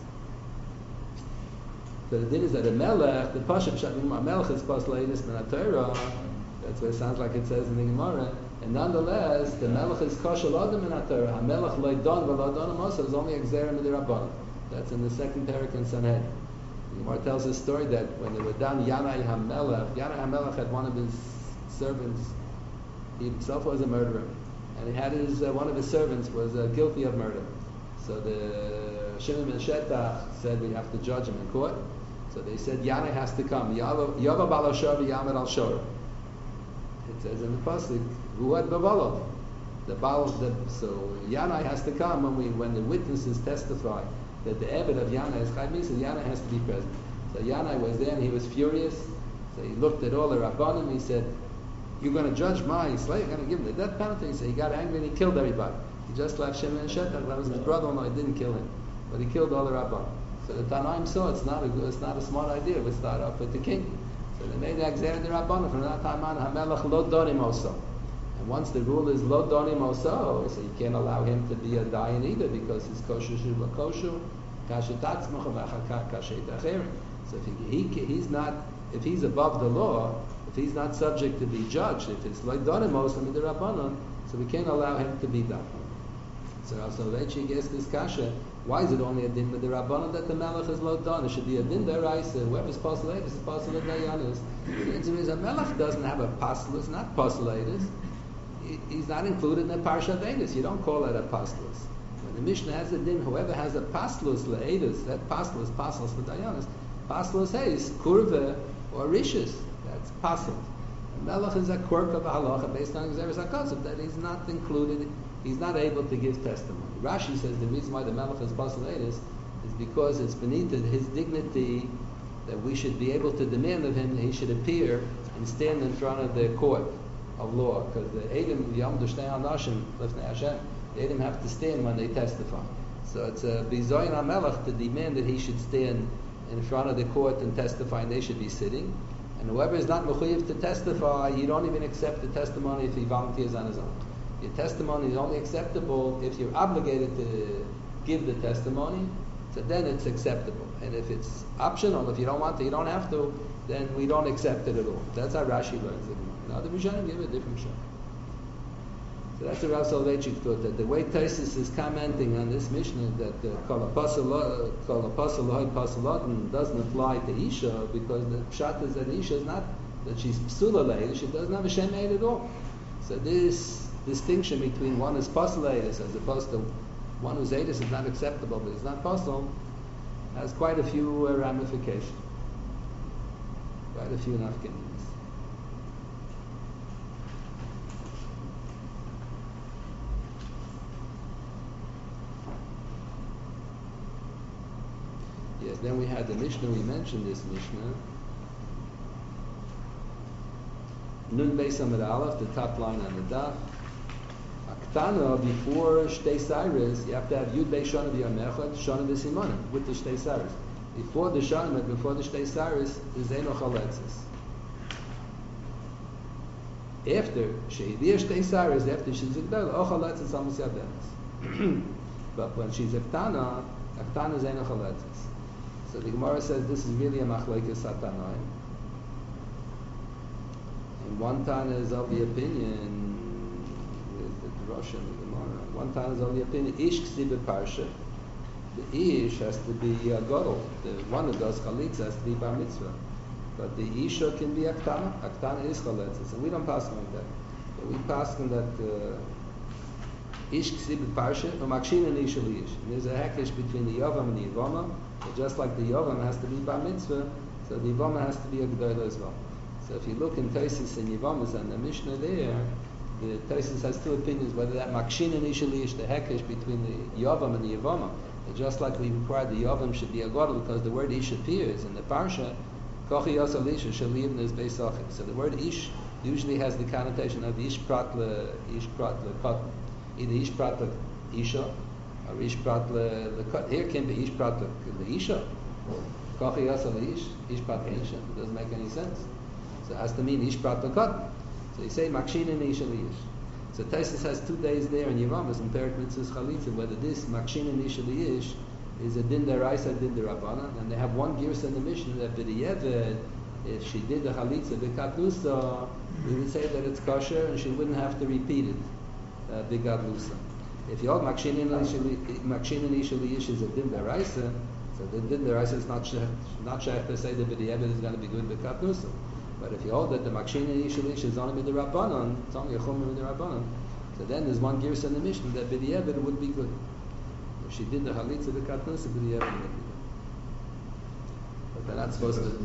So the thing is that a melech, the Pasha Pshat Gemara, melech is possible Eidus min HaTorah. That's what it sounds like it says in the Gemara. And nonetheless, the melech is kosher l'adam min HaTorah. Ha-melech lo yidon v'lo yidon also is only exerim d'Rabbanan. That's in the second parak in Sanhedrin. The Gemara tells a story that when they were down Yanai HaMelech, Yanai HaMelech had one of his servants. He himself was a murderer, and he had his uh, one of his servants was uh, guilty of murder. So the Shimon ben Shetach said we have to judge him in court. So they said Yanai has to come. Yava bal Ashor v'yamed al shor. It says in the pasuk, Huad b'valov. The bal, the so Yanai has to come when we when the witnesses testify that the Eved of Yanai is Chayv Misa. Yanai has to be present. So Yanai was there and he was furious. So he looked at all the Rabbanim. He said, "You're going to judge my slave? You're going to give him the death penalty?" So he got angry and he killed everybody. He just left Shimon and Shetach. That was his brother-in-law. He didn't kill him, but he killed all the Rabbanim. So the Tanaim saw it's not a good, it's not a smart idea. We start off with the king. So they made the Exer the Rabbanim from that time on. Hamelach lo donim oso. And once the rule is lo donim oso, so you can't allow him to be a dayan either because he's kosher shul kosher kashet atzmach v'achakach kashet acherim. So if he, he he's not if he's above the law, if he's not subject to be judged, if it's lo donim oso with the Rabbanim, so we can't allow him to be done. So Rav Soloveitchik gets this kasha. Why is it only a din with the Rabbanon that the Melech is lo done? It should be a din deraisa. Whoever's postulatus is postulatus dayanis. The answer is a Melech doesn't have a postulus, not postulatus. He, he's not included in the Parsha Vedas. You don't call that a postulus. When the Mishnah has a din, whoever has a postulus le'edus, that postulus, postulus for dayanis, postulus is kurva or rishis. That's postulus. Melech is a quirk of a halacha based on Xeris HaKosov that he's not included, he's not able to give testimony. Rashi says the reason why the Melech is postulatus is because it's beneath it, his dignity, that we should be able to demand of him that he should appear and stand in front of the court of law. Because the Edom, Yom Dushtei Anashim, Lifnei Hashem, the Edom have to stand when they testify. So it's a bizoyin HaMelech to demand that he should stand in front of the court and testify, and they should be sitting. And whoever is not mechuyev to testify, you don't even accept the testimony if he volunteers on his own. Your testimony is only acceptable if you're obligated to give the testimony, so then it's acceptable. And if it's optional, if you don't want to, you don't have to, then we don't accept it at all. That's how Rashi learns it. Now the Rishonim give a different shot. So that's the Rav Soloveitchik thought, that the way Taisus is commenting on this Mishnah, that the Kol HaPasul doesn't apply to Isha, because the Pshat is that Isha is not, that she's Psula Leil, she doesn't have a Shem Eid at all. So this distinction between one is Pasul Eidus as opposed to one whose Eidus is not acceptable, but it's not Pasul, has quite a few uh, ramifications. Quite a few nafkamis. Yes, then we had the Mishnah, we mentioned this Mishnah. Nun Beis Amud Aleph, the top line on the daf. Aktana, before Shtei Cyrus, you have to have Yud Beis Shana B'Yamechad, Shana B'Simonim, with the Shtei Cyrus. Before the Shana, before the Shtei Cyrus, is Eno Chaletzis. After She'ivir Shtei Cyrus, after she's a Gdela, O Chaletzis Amos Yabenes. But when she's Aktana, Aktana is Eno Chaletzis. So the Gemara says this is really a machlekes satanaim. And one Tana is of the opinion, with the Rosh and the Gemara, one Tana is of the opinion, Ish Ksibe Parsha. The Ish has to be a Godel. The one who does Chalitza has to be Bar Mitzvah. But the Isha can be Aktana. Aktana is Chaletzes. And we don't pass on that. But we pass on that uh, Ish Ksibe Parsha, or Makshin and Ish Ish. And there's a hekesh between the Yavam and the Yavama. But just like the Yavam has to be Bar Mitzvah, so the Yavama has to be a G'dayla as well. So if you look in Taisus and Yavamas and the Mishnah there, the Taisus has two opinions, whether that Makshin and Ishalish, the Hekesh between the Yavam and the Yavama, and just like we required the Yavam should be a Godel because the word Ish appears in the Parsha, Kochi Yosalisha Shalivn is Beisachim. So the word Ish usually has the connotation of Ish Pratle, Ish Pratle, Cotton. Either Ish Pratle Isha, or Ish Pratle the cut. Here can be Ish Pratle the Isha. Kochi Yosalish, Ish Pratle Isha. It doesn't make any sense. So it has to mean Ish Pratle Cotton. So you say Makshin and Ish Alish. So Taisus has two days there in Yavamas in Perik Mitzvahs Chalitza, whether this Makshin and Ish Alish is a din deraisa, din derabbanan, and they have one girsa in the Mishnah that b'di'eved, if she did the Chalitza b'katlusa, we would say that it's kosher and she wouldn't have to repeat it uh, b'katlusa. If you hold Makshin and Ish Alish is a din deraisa, so the din deraisa is not shech, not shech to say that b'di'eved is going to be good b'katlusa. But if you hold that the Makshin and Ish Alish is only b'derabbanan, it's only a chumrah b'derabbanan, so then there's one girsa in the Mishnah that b'di'eved would be good. If she did the Chalitza b'katlusa, b'di'eved would be good. But they're not supposed to.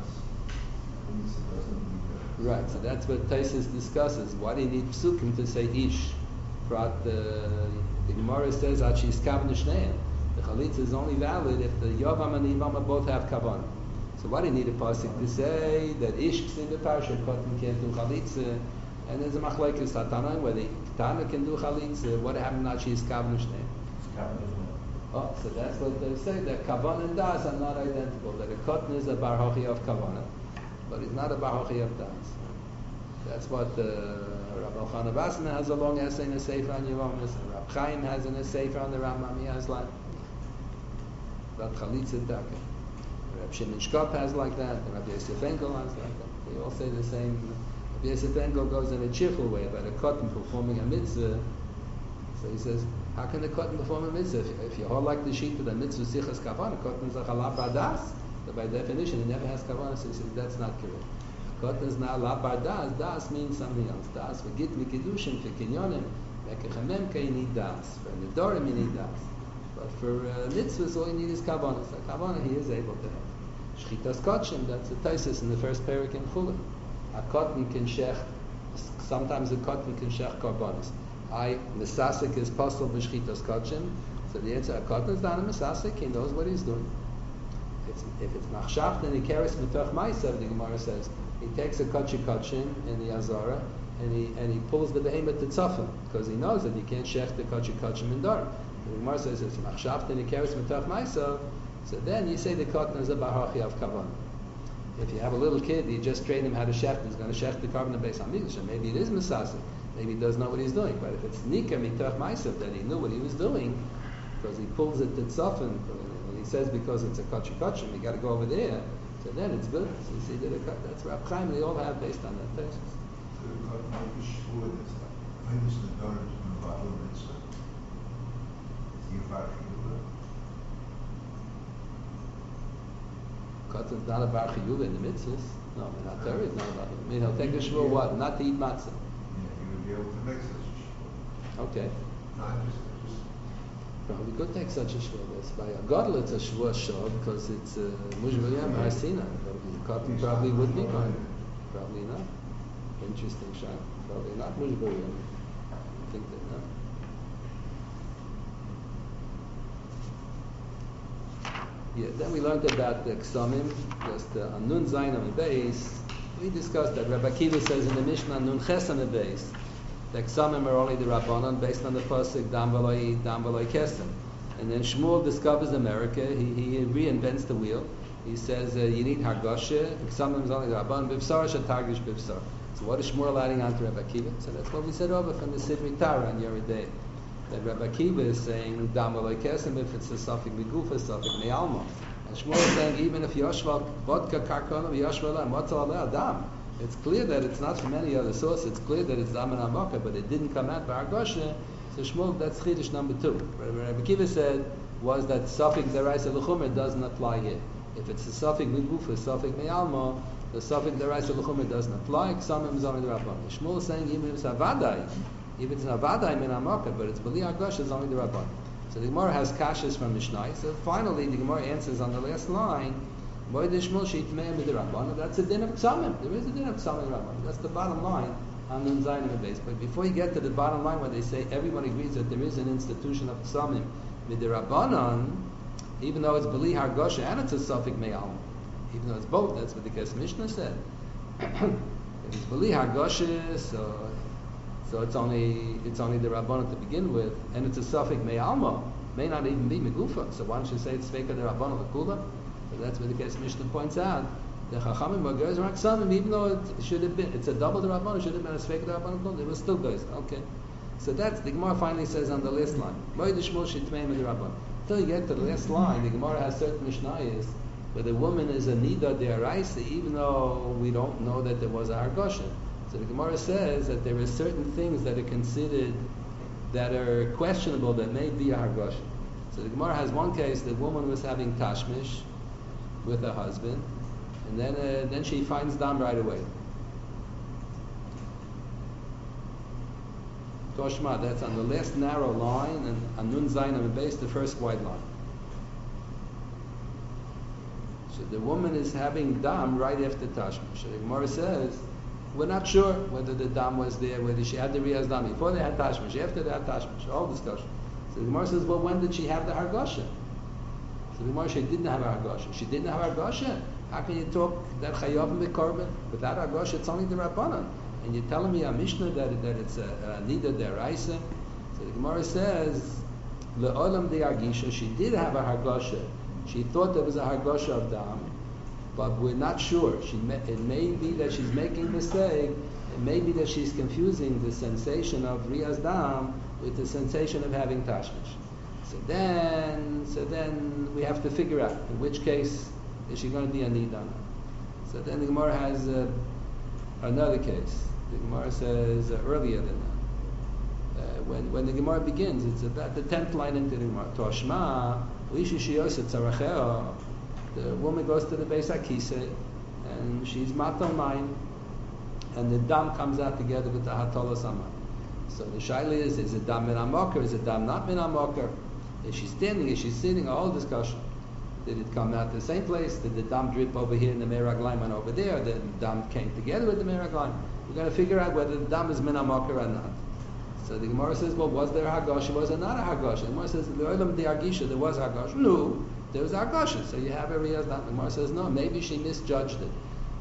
Right, so that's what Taisus discusses. Why do you need psukim to say ish? Prat, uh, the Gemara says that she's kavan shneim. The Chalitza is only valid if the Yavam and the Yavama both have kavan. So why do you need a pasuk to say that ish k'sin b'parsha cotton can't do Chalitza? And there's a machlekes Tanaim where the Tana can do Chalitza. What happened that she's kavan shneim? Oh, so that's what they say, that Kavan and Das are not identical, that a cotton is a bar hochi of Kavana, but it's not a bar hochi of Das. That's what uh, Rabbi Elchanan Basna has a long essay in a Sefer on Yevomis, and Rab Chaim has in a Sefer on the Rambam, he has like, about Chalitza Taka. Rab Shimon Shkop has like that, and Rabbi Yosef Enkel has like that. They all say the same. Rabbi Yosef Enkel goes in a cheerful way about a cotton performing a mitzvah, So he says, how can the cotton perform a mitzvah? If, if you hold like the sheet of the mitzvah sichas kavanah, cotton is a chalab bardas. But by definition, it never has kavanah, so he says that's not correct. Cotton is not la bardas. Das means something else. Das for git mikidushin for kinyonim, mekechamemke you need das. For nedorim you need das. But for uh, mitzvahs, all you need is kavanah. So kavanah he is able to have. Shchitas kotshim, that's a taisis in the first parak in Chulin. A cotton can shech. Sometimes a cotton can shech karbonis. I misasik is possible b'shchitas kotshim. So the answer, a cotton is not a misasik. He knows what he's doing. It's, if it's machshav, then he carries mitoch ma'asav. The Gemara says he takes a kotchi kotshim in the azara and he and he pulls the behemoth to tzafim because he knows that he can't shech the kotchi kotshim in dar. The Gemara says it's machshav, then he carries mitoch ma'asav. So then you say the cotton is a barachi of kavan. If you have a little kid, you just train him how to shech. He's going to shech the carbon based on mikdash. Maybe it is misasik. Maybe he doesn't know what he's doing. But if it's nika mitoch ma'asav, that he knew what he was doing because he pulls it to tzafim. He says because it's a kotchi kotchim, you got to go over there. So then it's good. So you see that it, that's Rab Chaim. They all have based on that basis. Kotzin's not a bar chiyuv in the mitzvahs. No, not Torah is not about it. I mean, he'll take a shvur what? Not to eat matzah. Yeah, you would be able to make such a shvur. Okay. No, I just, just Probably could take such a shvur. That's by a gadol it's a shvur shov because it's mujvayam uh, harsina. Cotton probably would be fine. Probably not. Interesting shot. Probably not mujvayam. I think that no. Yeah, then we learned about the ksamim, just uh, on nun zayin on the base. We discussed that Rabbi Akiva says in the Mishnah nun ches on the base. The ksamim are only the rabbanon based on the pasuk dam v'loi dam v'loi kesem. And then Shmuel discovers America. He, he reinvents the wheel. He says uh, you need hargosha. Ksamim is only the rabbanon. Bivsar shatargish bivsar. So what is Shmuel adding on to Rabbi Akiva? So that's what we said over from the Sidri Tara on Yeridei. That Rabbi Akiva is saying dam v'loi kesem if it's a suffix migufa, suffix me'alma. And Shmuel is saying even if Yoshval vodka karkonim Yoshval and what's all that dam. It's clear that it's not from any other source. It's clear that it's dam and amaka, but it didn't come out by hargosha. So Shmuel, that's chiddush number two. What Rabbi Akiva said was that suffix deraisa l'chumer doesn't apply here. If it's a suffix migufa, suffix me'alma, the suffix deraisa l'chumer doesn't apply. Ksamim is only the rabban. Shmuel is saying even if it's avadai. If it's an avadai min amaka, but it's beli hargosha, is only the rabban. So the Gemara has kashas from Mishnah. So finally, the Gemara answers on the last line. That's a din of ksamim. There is a din of ksamim rabban. That's the bottom line on Nun Zayin and base. But before you get to the bottom line, where they say everyone agrees that there is an institution of ksamim midirabbanan, even though it's beli hargosha and it's a suffix me'al, even though it's both. That's what the Kes Mishnah said. If it's beli hargosha, so. So it's only it's only the Rabbanah to begin with, and it's a suffix me'alma, may not even be megufa. So why don't you say it's sveka the Rabbanah l'kula? So that's what the case Mishnah points out. The Chachamim were goes around ksamim, even though it should have been it's a double the Rabbanah, should have been a sveka the Rabbanah l'kula. It was still goes. Okay. So that's the Gemara finally says on the last line. Moed Shmuel shitmeim the Rabbanah. Until you get to the last line, the Gemara has certain Mishnayos where the woman is a nida de'araisa, even though we don't know that there was a hargosha. So the Gemara says that there are certain things that are considered that are questionable that may be a hargosha. So the Gemara has one case: the woman was having tashmish with her husband, and then uh, then she finds dam right away. Toshma, that's on the last narrow line, and on Nun Zayin on the base, the first wide line. So the woman is having dam right after tashmish. So the Gemara says, we're not sure whether the dam was there, whether she had the riyaz dam before they had tashmish, after they had tashmish, all discussion. So the Gemara says, well, when did she have the hargosha? So the Gemara, she didn't have a hargosha. She didn't have a hargosha. How can you talk that chayavim b'korban without hargosha? It's only the rabbanan. And you're telling me a mishnah that, that it's a, a nida deraisa. So the Gemara says, le'olam de argisha. She did have a hargosha. She thought there was a hargosha of dam. But we're not sure. She may, it may be that she's making a mistake. It may be that she's confusing the sensation of riyaz dam with the sensation of having tashmish. So then, so then we have to figure out in which case is she going to be a nidan. So then the Gemara has uh, another case. The Gemara says uh, earlier than that. Uh, when, when the Gemara begins, it's about the tenth line into the Gemara. Toshma, Lishi Shiyoseh Tzaracheo, the woman goes to the Beis HaKisei, and she's matal nine, and the dam comes out together with the hatolas aman. So the shaila is: is it dam min hamoker? Is it dam not min hamoker? Is she standing? Is she sitting? A whole discussion. Did it come out the same place? Did the dam drip over here in the meraglaim and over there? The dam came together with the meraglaim. We're going to figure out whether the dam is min hamoker or not. So the Gemara says, well, was there a hagasha? Was there not a hagasha? The Gemara says, the olam de argisha, there was a hagasha. No, there was a hagasha. So you have a riyaz dam. The Gemara says, no, maybe she misjudged it.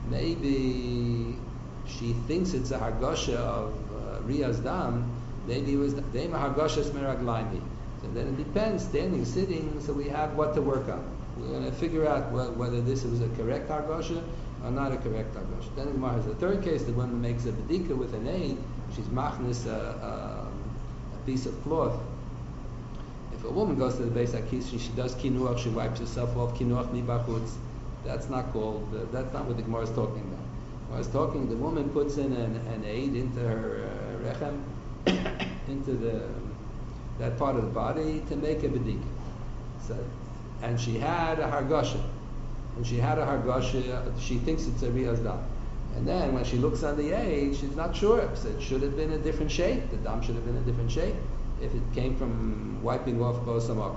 Maybe she thinks it's a hagasha of uh, riyaz dam. Maybe it was dema hagasha smeraglaimi. So then it depends, standing, sitting. So we have what to work on. We're going to figure out wh- whether this was a correct hagasha or not a correct hagasha. Then the Gemara has the third case, the one that makes a bedika with an aid. She's machnis a, a, a piece of cloth. If a woman goes to the Beis HaKisei, she does kinuach, she wipes herself off, kinuach mibachutz. That's not called, uh, that's not what the Gemara is talking about. The Gemara is talking, the woman puts in an, an aid into her uh, rechem, into the that part of the body to make a bedika. So, and she had a hargasha. When she had a hargasha, she thinks it's a riyaz dam. And then when she looks on the aid, she's not sure. So it should have been a different shape. The dam should have been a different shape if it came from wiping off bosamok.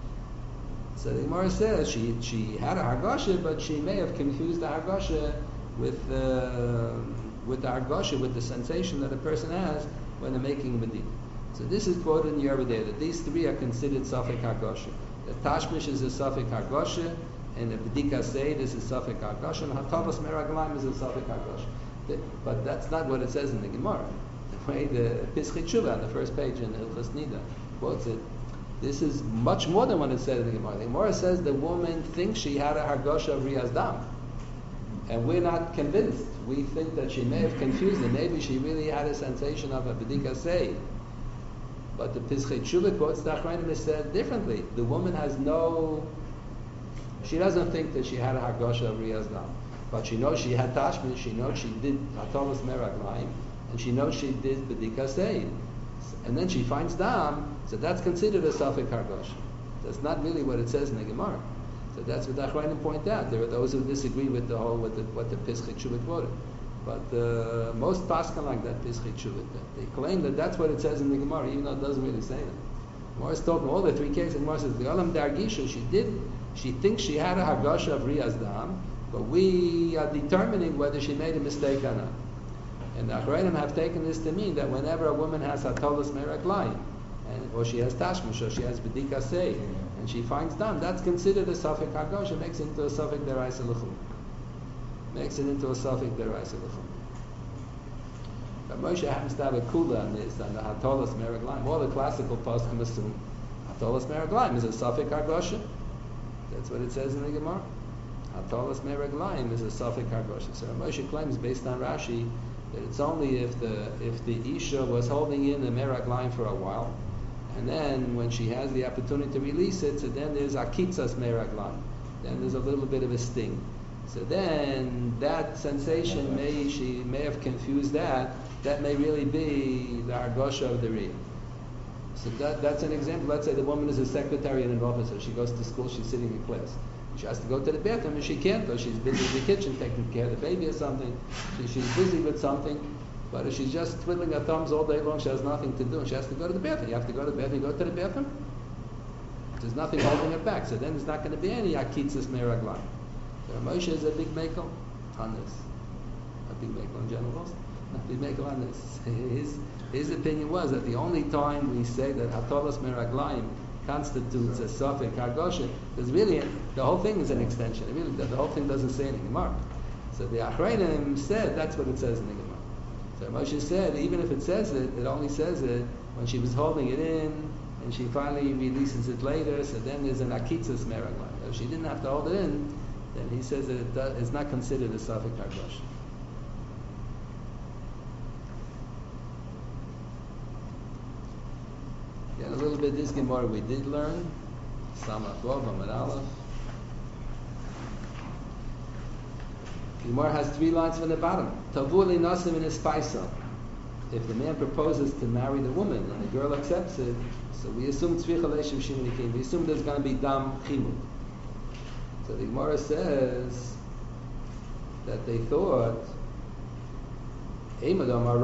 So the Gemara says she she had a hargasha, but she may have confused the hargasha with uh, with the hargasha, with the sensation that a person has when they're making bedika. So this is quoted in Yerba Day that these three are considered safek hargasha. The tashmish is a safek hargasha, and the bedika say this is safek hargasha, and hatavas meraglaim is a safek hargasha. But that's not what it says in the Gemara. The way the Pischei Tshuva on the first page in Hilchos Nida quotes it, this is much more than what it said in the Gemara. The Gemara says the woman thinks she had a hargasha of riyaz dam, and we're not convinced. We think that she may have confused it. Maybe she really had a sensation of a bedika say. But the Pischei Tshuva quotes the Achrayim is said differently. The woman has no, she doesn't think that she had a hargasha of riyaz dam, but she knows she had tashmish. She knows she did hatolas meraglaim, and she knows she did bedika say. And then she finds dam, so that's considered a safek hargasha. That's not really what it says in the Gemara. So that's what the Achrayim point out. There are those who disagree with the whole with the, what the Pischei Tshuva quoted. But uh, most paskan like that Pischei Tshuva. They claim that that's what it says in the Gemara, even though it doesn't really say that. Gemara is talking all the three cases. Gemara says the Olam Dargisha, she did, she thinks she had a hargasha of riyaz dam, but we are determining whether she made a mistake or not. And the Achrayim have taken this to mean that whenever a woman has hatolas meraglaim, and or she has tashmish, or she has bedika say, and she finds dam, that's considered a safek hargasha, makes it into a safek deraisa l'chum. Makes it into a safek deraisa l'chum. But Moshe happens to have a kula on this, on the hatolas meraglaim. All the classical poskim assume hatolas meraglaim is a safek hargasha. That's what it says in the Gemara. Hatolas meraglaim is a safek hargasha. So Moshe claims, based on Rashi, that it's only if the if the isha was holding in the meraglaim for a while, and then when she has the opportunity to release it, so then there's akitzas meraglaim. Then there's a little bit of a sting. So then that sensation may she may have confused that. That may really be the hargasha of the riyah. So that, that's an example. Let's say the woman is a secretary in an office, or she goes to school, she's sitting in class. She has to go to the bathroom and she can't go. She's busy in the kitchen taking care of the baby or something. She, she's busy with something, but if she's just twiddling her thumbs all day long, she has nothing to do, and she has to go to the bathroom. You have to go to the bathroom. You go to the bathroom. There's nothing holding her back. So then there's not going to be any akitzas meraglaim. So Moshe is a big makel on this. A big makel in general also. A big makel on this. His, his opinion was that the only time we say that hatolas meraglaim constitutes a safek hargasha, because really the whole thing is an extension. It really, the whole thing doesn't say anything Gemara. So the Achrayim said that's what it says in the Gemara. So Moshe said even if it says it, it only says it when she was holding it in, and she finally releases it later. So then there's an akitzas meraglaim. If she didn't have to hold it in, then he says that it does, it's not considered a safek hargasha. And a little bit this Gemara we did learn. Samach Vav Amud Aleph. Gemara has three lines from the bottom. Tavuli nasim in his paisa. if the man proposes to marry the woman and the girl accepts it, so we assume tzricha leishiv shiminikim. We assume there's going to be dam chimut. So the Gemara says that they thought, if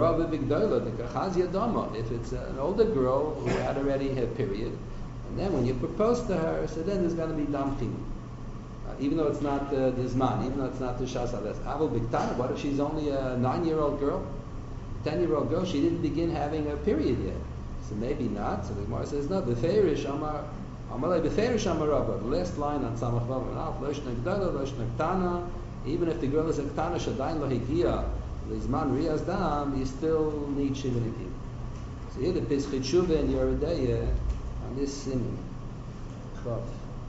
it's an older girl who had already her period, and then when you propose to her, so then there's going to be dam chimut. Uh, even though it's not uh, the zman, even though it's not the shas hades. Avol biktana, what if she's only a nine-year-old girl? A ten-year-old girl, she didn't begin having her period yet. So maybe not. So the Gemara says, no, beferish amar, amalei beferish amar rabba. The last line on Samach Vav and Alf, losh negdala, losh nektana, even if the girl is a ktana, shadayin lo higia, lizman riyaz dam, you still need shivanikim. So here the Pischei Tshuva in Yeridea, on this siman, Chav.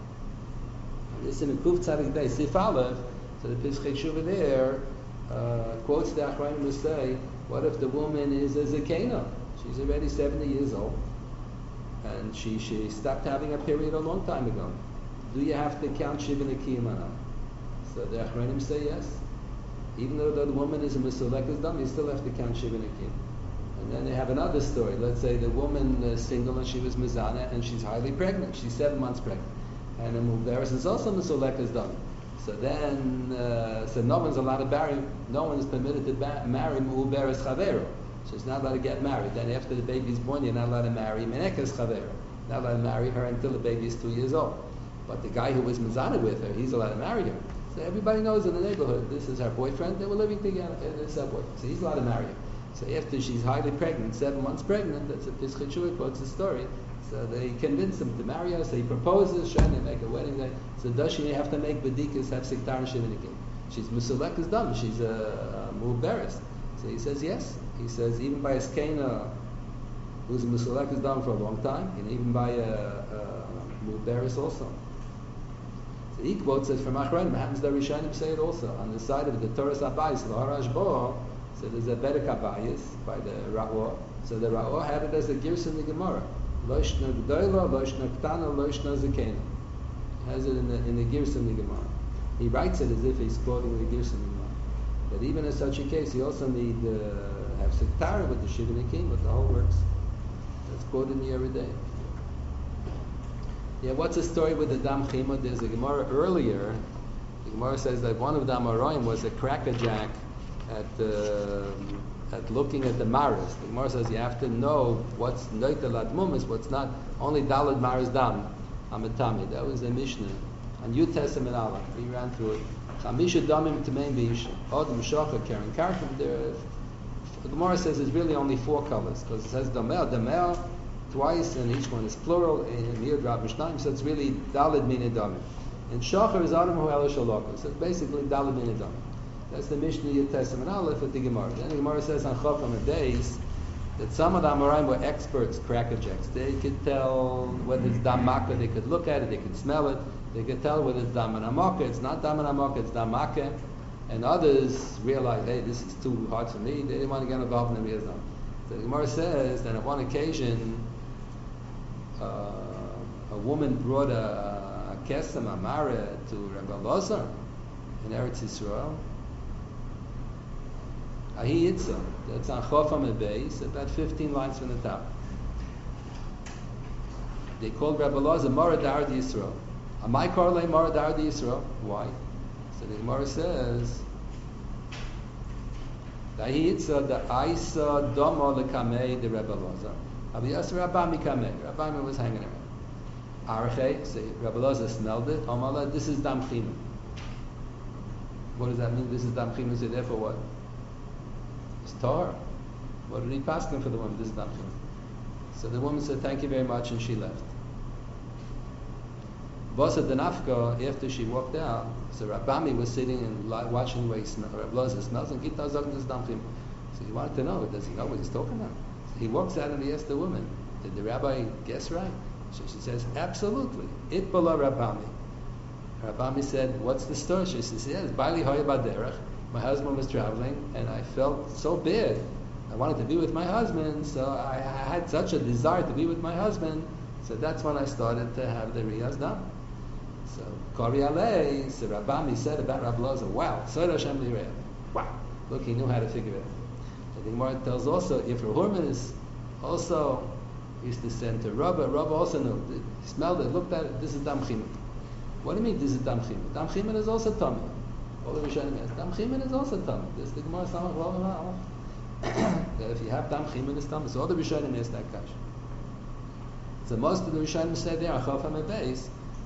This in a Kuf Tzadik Day, Sif Aleph, so the Pischei Tshuva there uh, quotes the Achrayim to say, what if the woman is a Zakena? She's already seventy years old, and she, she stopped having a period a long time ago. Do you have to count Shiva Nekiyim on her? So the Achrayim say yes. Even though the woman is a Mesulekas Dam, you still have to count Shiva Nekiyim. And then they have another story. Let's say the woman is single and she was Mizana and she's highly pregnant. She's seven months pregnant. And the Mu'beres is also Mesulekas Dam. So then, uh, so no one's allowed to marry, no one is permitted to ba- marry Mu'beres Chavero. So she's not allowed to get married. Then after the baby's born, you're not allowed to marry Menekes Chavero. Not allowed to marry her until the baby is two years old. But the guy who was Mizana with her, he's allowed to marry her. So everybody knows in the neighborhood, this is her boyfriend, they were living together in the subway. So he's allowed to marry her. So after she's highly pregnant, seven months pregnant, that's a Pischei Tshuva quotes the story. So they convince him to marry her, so he proposes, sure, they make a wedding day. So does she have to make bedikas, have siktar and shivinikim? She's musulek dam, she's a, a mu'beres. So he says yes. He says even by a skena who's a musulek dam for a long time, and even by a, a mu'beres also. So he quotes it from Achrayim, happens the Rishonim say it also. On the side of the Torah Abayis, the Harash Bo, so there's a Bedek Abayis by the Ra'or. So the Ra'or had it as a Girsa in the Gemara. Loishna G'doila, Loishna Ktana, Loishna Zekena. Has it in the in the Girsa in the Gemara. He writes it as if he's quoting the Girsa in the Gemara. But even in such a case, you also need to uh, have Sektara with the Shivinikim, but the whole works. That's quoted in the every day. Yeah, what's the story with the Dam Chima? There's a Gemara earlier. The Gemara says that one of the Amoraim was a crackerjack at uh, at looking at the maris. The Gemara says you have to know what's noitel admumis, what's not. Only dalad maris dam amatami. That was the Mishnah on Yud Testament Allah. We ran through it. Chamisha damim tamein beish odem shocha karen karkim. There, the Gemara says it's really only four colors because it says damel damel twice, and each one is plural. In Yud Rab Mishnayim, so it's really dalad mina damim. And shocha is adam hu ela shalokah. So it's basically dalad mina damim. That's the Mishnah Yud Testament Aleph with the Gemara. Then the Gemara says on Chofam days that some of the Amoraim were experts, crackerjacks. They could tell whether it's dam maka, they could look at it, they could smell it, they could tell whether it's dam anamaka, it's not dam anamaka, it's dam maka. And others realized, hey, this is too hard for me, they didn't want to get involved in the Miyazam. So the Gemara says that on one occasion, uh, a woman brought a, a kesem, a mara, to Rabbi Elazar in Eretz Yisrael. Ahi Yitzah, that's on Chofam Beis, about fifteen lines from the top. They called Rabbi Elazar Moradar di Yisrael. Amai Korle Moradar di Yisrael. Why? So the Gemara says, Ahi Yitzah, the Aisa Domo lekamei the Rabbi Elazar. Abi Yasser Rabami kamei. Rabami was hanging around. Arche, say Rabbi Elazar smelled it. Amala, this is Dam Chima. What does that mean? This is Dam Chima. So therefore what? Torah. What did he pass him for the woman? This is not true. So the woman said, thank you very much, and she left. Bosa Danafka, after she walked out, so Rabami was sitting and watching the way he smells, Rabbi Elazar smells, and Gita Zogn is Damchim. So he wanted to know, does he know what he's talking about? So he walks out and he asks the woman, did the rabbi guess right? So she says, absolutely. It below Rabami. Rabami said, what's the story? She says, yes, Baili Hoya Baderech. My husband was traveling, and I felt so bad. I wanted to be with my husband, so I, I had such a desire to be with my husband. So that's when I started to have the Riyaz done. So Kori Alei, so Rabami said about Rabbi Elazar, wow, so Hashem Lireh. Wow, look, he knew how to figure it out. And the Gemara tells also, if Hurman is also used to send to Rabba, Rabba also knew, he smelled it, looked at it, this is Dam Chimon. What do you mean this is Dam Chimon? Dam Chimon is also Tummy. All the Rishonim ask, Dam Chimon is also Tummy. This is the Gemara Samach Lo that if you have Dam Chimon, it's Tummy. So all the Rishonim ask that question. So most of the Rishonim say there, Achaf HaMebeis,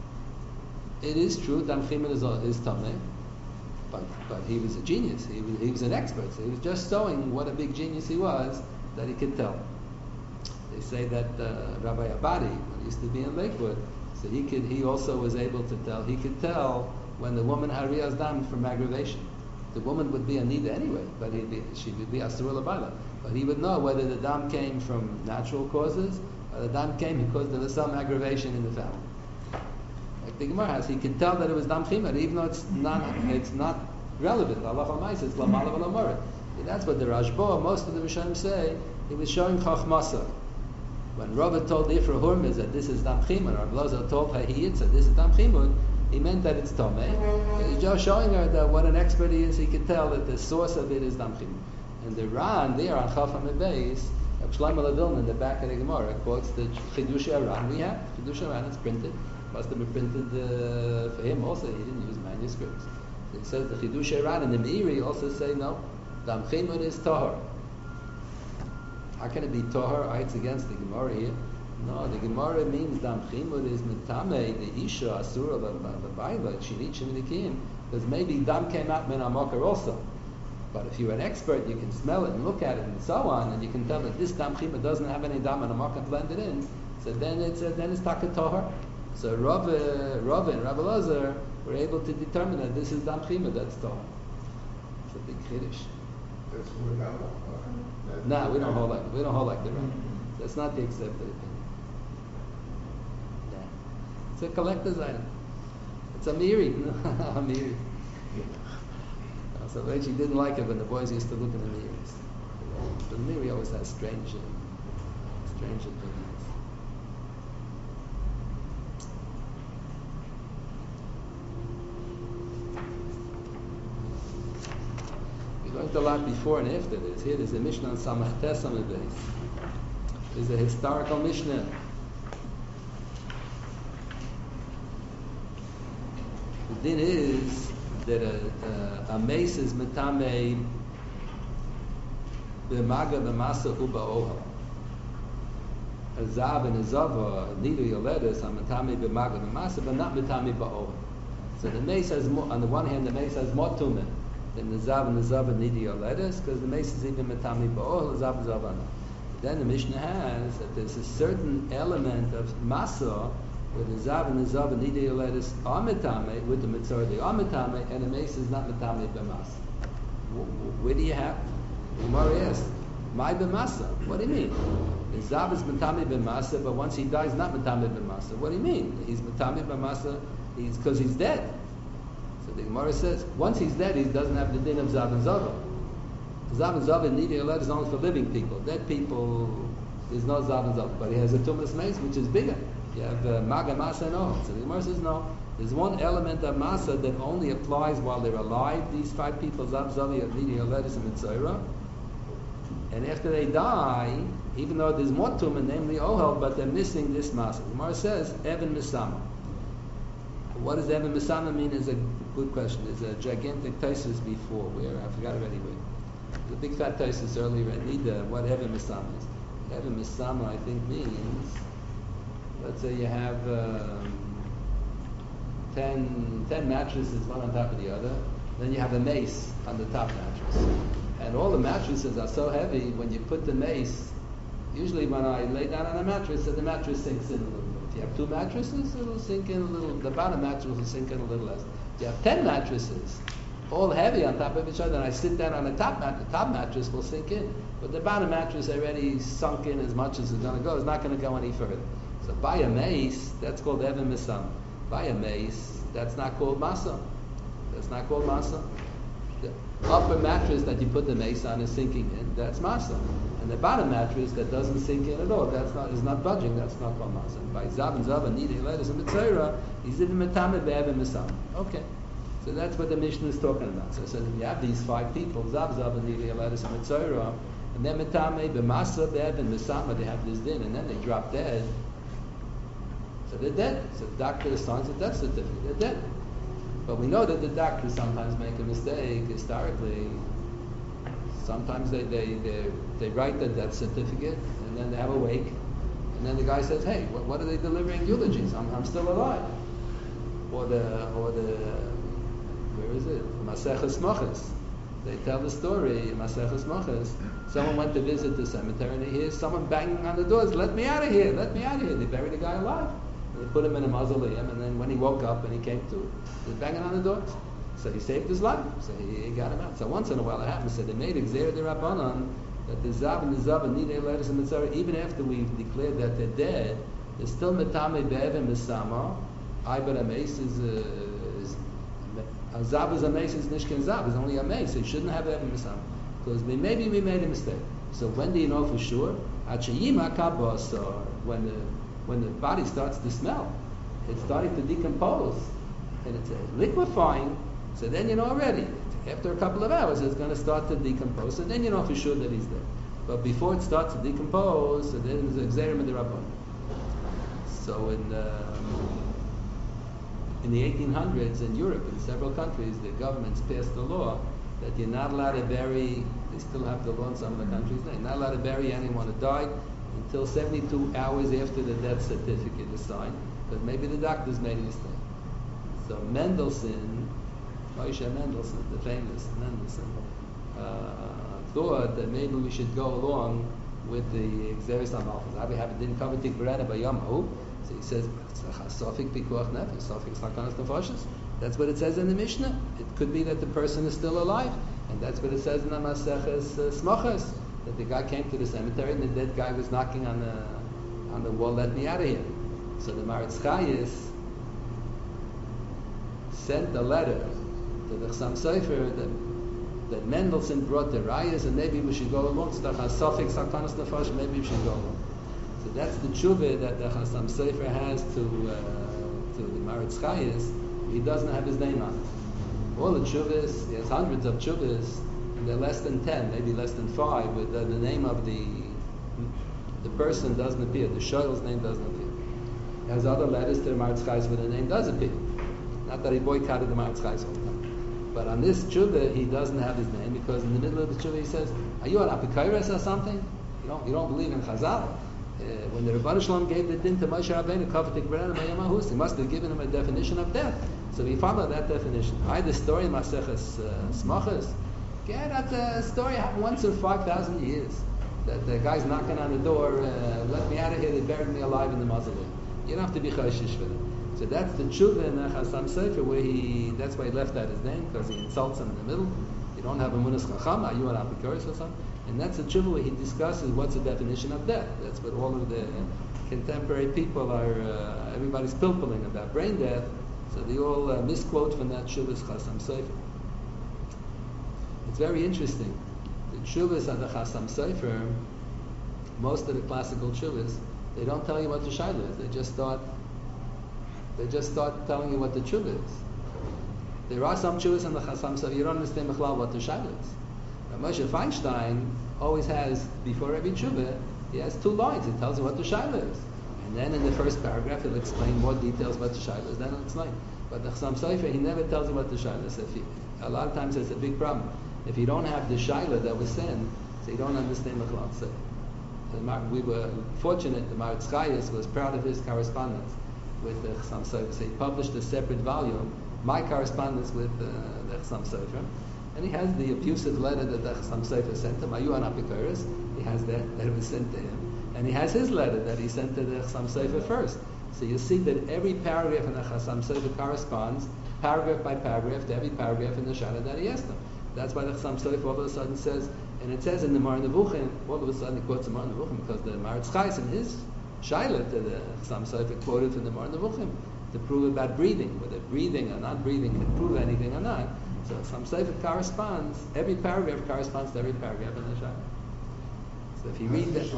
it is true, Dam Chimon is, is Tummy, but, but he was a genius. He was, he was an expert. So he was just showing what a big genius he was, that he could tell. They say that uh, Rabbi Abadi, when he used to be in Lakewood, so he could. He also was able to tell. He could tell when the woman had Riyaz Dam from aggravation. The woman would be Anida anyway, but he'd be, she would be Asura Labaila. But he would know whether the dam came from natural causes or the dam came because there was some aggravation in the family. Like the Gemara has, he could tell that it was dam chimah, even though it's not. It's not relevant. Allah Almighty says Lamala V'Lamara. That's what the Rashba, most of the Rishonim say. He was showing Chachmasa. When Rabbi told Ifra Hurmuz that this is Dam Chimon, or Blazer told her he said this is Dam Chimon, he meant that it's Tomei. He's just showing her that what an expert he is, he could tell that the source of it is Dam Chimon. And the Ran there on Chaf HaMebeis, Shlomo Lavilna in the back of the Gemara quotes the Chidush Aran. We have Chidush Aran, it's printed. Must have been printed uh, for him also, he didn't use manuscripts. It says the Chidush Aran and the Meiri also say no, Dam Chimon is Tahor. How can it be Tahor? It's against the Gemara here. No, the Gemara means Dam Chimon is Mitame, the Isha, Asura, the Baila, Shinichim, the Kim. Because maybe Dam came out Min Amakar also. But if you're an expert, you can smell it and look at it and so on, and you can tell that this Dam Chimon doesn't have any Dam and Amakar blended in. So then it's uh, then it's Taka Tahor. So Rav, uh, Rav and Rabbi Lazar were able to determine that this is Dam Chimon, that's Tahor. It's a big Kiddush. That's what I want. No, we don't hold like we don't hold like the Ran. That's not the accepted opinion. Yeah. It's a collector's item. It's a miri, a miri. So Reggie didn't like it when the boys used to look in the mirrors. But the miri always has strange, uh, strange opinions. We learned a lot before and after this. Here there's a Mishnah on Samach Tes on the base. There's a historical Mishnah. The din is that a, a, a mace is metame b'maga b'masa uba ohel. A zav and a zava, neither yoledes, are metame b'maga b'masa, but not metame ba'ohel. So the mace has more, on the one hand, the mace has more tumah than the zav and the zava neither yoledes, because the mace is even metame ba'ohel, the zav and zava not. Then the Mishnah has that there's a certain element of masa where the zav and the zav and nidei yoledes are metame, with the mitzvah they are metame, and the mace is not metame b'mas. Where do you have? The Gemara asks, my b'masa. What do you mean? The zav is metame b'masa, but once he dies, not metame b'masa. What do you mean? He's metame b'masa. He's because he's dead. So the Gemara says, once he's dead, he doesn't have the din of zav and zava. Zav and zav and nidei yoledes is only for living people. Dead people is not zav and zava, but he has a tumas mace which is bigger. You have uh, maga masa and all. So the Gemara says no. There's one element of masa that only applies while they're alive. These five people, Zav, Zavi, Avnidi, Yoledis, and Mitzayra. And after they die, even though there's more tumah, namely ohel, but they're missing this masa. The Gemara says Evan Misama. What does Evan Misama mean? Is a good question. There's a gigantic thesis before where I forgot already. Where the big fat thesis earlier at Nida. What Evan Misama is? Evan Misama, I think, means. Let's say you have um, ten, ten mattresses, one on top of the other. Then you have a mace on the top mattress. And all the mattresses are so heavy, when you put the mace, usually when I lay down on a mattress, the mattress sinks in a little bit. If you have two mattresses, it'll sink in a little, the bottom mattress will sink in a little less. If you have ten mattresses, all heavy on top of each other, and I sit down on the top mattress, the top mattress will sink in. But the bottom mattress already sunk in as much as it's going to go. It's not going to go any further. So by a mace, that's called Evan Misam. By a mace, that's not called Masa. That's not called Masa. The upper mattress that you put the mace on is sinking in, that's Masa. And the bottom mattress that doesn't sink in at all, that's not is not budging, that's not called Masa. And by Zav and Zav and Nidei Yoledes and Mitzayra, he's in the Metame Be'evan Misam. Okay. So that's what the Mishnah is talking about. So it says if you have these five people, Zav, Zav, and Nidei Yoledes and Mitzayra, and then Metame, B'masa, Be'ev, and Mesama, they have this din, and then they drop dead, so they're dead. So the doctor signs a death certificate, they're dead. But we know that the doctors sometimes make a mistake, historically. Sometimes they, they, they, they write the death certificate, and then they have a wake, and then the guy says, hey, what, what are they delivering eulogies? I'm, I'm still alive. Or the, or the, where is it? Maseches Moches. They tell the story, Maseches Moches. Someone went to visit the cemetery and he hears someone banging on the doors, let me out of here, let me out of here. They buried the guy alive. They put him in a mausoleum, and then when he woke up and he came to, they were banging on the doors. So he saved his life. So he, he got him out. So once in a while it happens. So they made Gzeira D'Rabbanan that the Zav and the Zav and Nidei letters and Mitzvah, even after we've declared that they're dead, they're still Metame Be'ev and Mesama. Iber Ames is, uh, is a Zav is Ames is Nishkin Zav. It's only Ames. So you shouldn't have Be'ev and Mesama. Because we, maybe we made a mistake. So when do you know for sure? Achayima Kabasar. When the when the body starts to smell, it's starting to decompose, and it's uh, liquefying. So then you know already. After a couple of hours, it's going to start to decompose, and then you know for sure that he's dead. But before it starts to decompose, so then there's a Gzeira D'Rabbanan. So in uh, in the eighteen hundreds in Europe, in several countries, the governments passed a law that you're not allowed to bury. They still have the law in some of the countries. You're not allowed to bury anyone who died until seventy-two hours after the death certificate is signed, because maybe the doctors made a mistake. So Mendelssohn, Moshe Mendelssohn, the famous Mendelssohn, uh, thought that maybe we should go along with the Gzeira D'Malchus. We have it didn't cover Tik Berena by Yamahu, so he says Sofik Pikuach Nefesh, Sofik Slakanas Nefashis. That's what it says in the Mishnah. It could be that the person is still alive, and that's what it says in the Maseches uh, Smachas. That the guy came to the cemetery and the dead guy was knocking on the on the wall, let me out of here. So the Maritz Chayes sent a letter to the Chassam Sofer that, that Mendelssohn brought the rayas and maybe we should go along. So maybe we should go along. So that's the tshuva that the Chassam Sofer has to uh, to the Maritz Chayes. He doesn't have his name on it. All the tshuvas, he has hundreds of tshuvas, and they're less than ten, maybe less than five, with the, the name of the the person doesn't appear. The shoyl's name doesn't appear. He has other letters to the Maritz Chayes where the name does appear. Not that he boycotted the Maritz Chayes all the time. But on this tshuva, he doesn't have his name because in the middle of the tshuva he says, are you an apikairis or something? You don't, you don't believe in Chazal? Uh, when the Rebbeinu Shalom gave the din to Moshe Rabbeinu, Kavatik Berena Mayamahus, he must have given him a definition of death. So we followed that definition. I the story in Maseches uh, Smachas. Yeah, that's a story happened once in five thousand years. That the guy's knocking on the door, uh, let me out of here, they buried me alive in the mausoleum. You don't have to be choshish for that. So that's the tshuva in the Chassam Sofer, where he, that's why he left out his name, because he insults him in the middle. You don't have a munas chacham, are you an apikoris or something? And that's the tshuva where he discusses what's the definition of death. That's what all of the contemporary people are, uh, everybody's pilpulling about brain death. So they all uh, misquote from that Shuvas Chassam Sofer. It's very interesting. The Shuvas of the Chassam Sofer, most of the classical Shuvas, they don't tell you what the Shaila is. They just start. They just start telling you what the Shuvah is. There are some Shuvas in the Chassam Sofer you don't understand what the Shaila is. Now, Moshe Feinstein always has before every Shuvah, he has two lines. He tells you what the Shaila is. And then in the first paragraph, he'll explain more details about the Shaila is. Then he'll explain. But the Chassam Sofer, he never tells you what the Shaila is. If he, a lot of times it's a big problem. If you don't have the Shaila that was sent, so you don't understand the Chassam Sofer. We were fortunate, the Maritz Chayes was proud of his correspondence with the Chassam Sofer. So he published a separate volume, my correspondence with uh, the Chassam Sofer. And he has the abusive letter that the Chassam Sofer sent him, Ayu an Apikoris. He has that, that it was sent to him. And he has his letter that he sent to the Chassam Sofer first. So you see that every paragraph in the Chassam Sofer corresponds, paragraph by paragraph, to every paragraph in the Shaila that he asked him. That's why the Chassam Sofer all of a sudden says, and it says in the Mar Nevuchim, all of a sudden he quotes the Mar Nevuchim, because the Maritz Chayes in his Shaila to the Chassam Sofer quoted from the Mar Nevuchim to prove about breathing, whether breathing or not breathing can prove anything or not. So Chassam Sofer corresponds, every paragraph corresponds to every paragraph in the Shaila. So if you read that,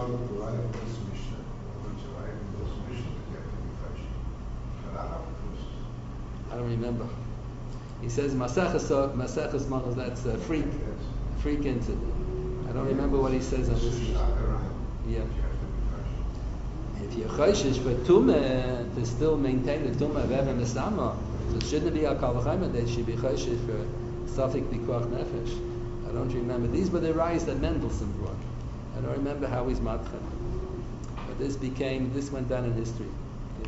I don't remember. He says Maseches Maseches Manos. That's a freak, freak incident. I don't remember what he says on this. Yeah. If you're choishish for tumah to still maintain the tumah of Evan Nesama, so it shouldn't be a kal v'chaymer. They should be choishish for safik pikuach nefesh. I don't remember. These were the rise that Mendelssohn brought. I don't remember how he's matchem. But this became, this went down in history. Yeah.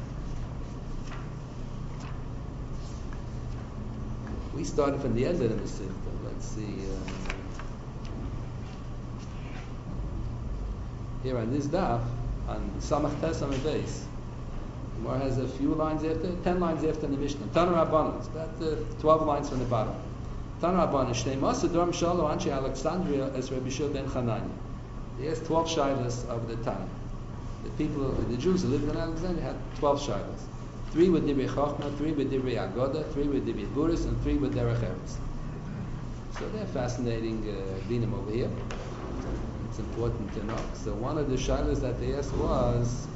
We started from the end of the Masechta. Let's see. Uh, here on this daf, on Samach Tes on the base, Gemara has a few lines after, ten lines after the Mishnah. Tana Rabbanan, it's about uh, twelve lines from the bottom. Tana Rabbanan, Shnei Masa Dorm Shalo Anshe Alexandria as Rabbi Shua ben Chananya. He has twelve shilas of the Tana. The people, the Jews who lived in Alexandria had twelve shilas. Three with Divrei Chochmah, three with Divrei Agoda, three with Divrei Buris, and three with Derech Eretz. So they're fascinating uh, dinim over here. It's important to know. So one of the shilas that they asked was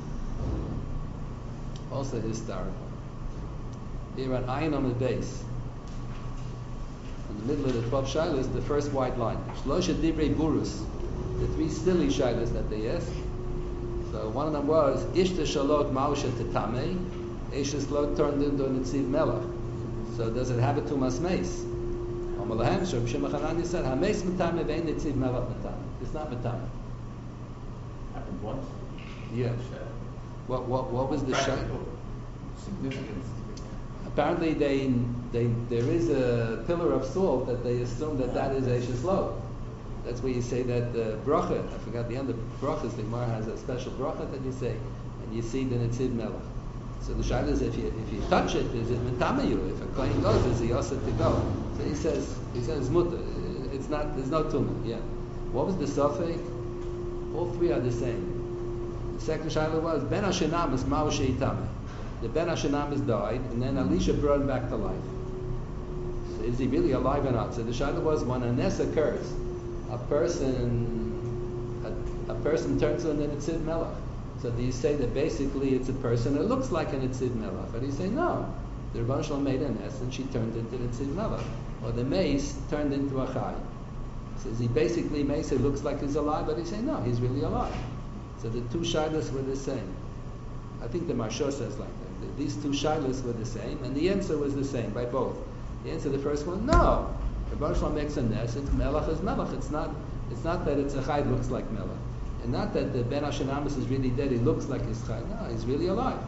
also historical. Here on Ayin on the base, in the middle of the twelve shilas, the first white line. Shlosha Divrei Burus, the three silly shilas that they asked. So one of them was Ishta Shalot Mausha Tetame, Ishta Shalot turned into a Nitziv Melech. So does it have a Tumas Meis? Amalahem Shom Shema Chanani said Hameis Metame Vein Nitziv Melech Metame. It's not Metame. Happened once. Yeah. What what what was the shayla? Significance. Apparently, they they there is a pillar of salt that they assume that that is Eishes Lo. That's where you say that the bracha. I forgot the end of brachas. The Gemara has a special bracha that you say, and you see the Nitziv Melech. So the shayla is if you if you touch it, is it metamayu? If a kohen goes, is he also to go? So he says he says mutter. It's not. There's no tumah. Yeah. What was the suffix? All three are the same. The second shayla was Ben Hashanam is Mao Sheitame. The Ben Hashanam died, and then Elisha brought him back to life. So is he really alive or not? So the shayla was when a nes occurs, a person a, a person turns into a Nitziv Melech. So do you say that basically it's a person that looks like a Nitziv Melech? Or do you say no? The Rebbeinu Shalom made a nes and she turned into Nitziv Melech. Or the mace turned into a chai. So is he basically mace, it looks like he's alive, but he say no, he's really alive. So the two shilas were the same. I think the Marsha says like that. These two shilas were the same, and the answer was the same by both. The answer, the first one, no. The Rebbeinu Shalom makes a nes. It's melech is melech. It's not. It's not that it's a chai looks like melech, and not that the Ben Hashanamos is really dead. He looks like he's chai. No, he's really alive.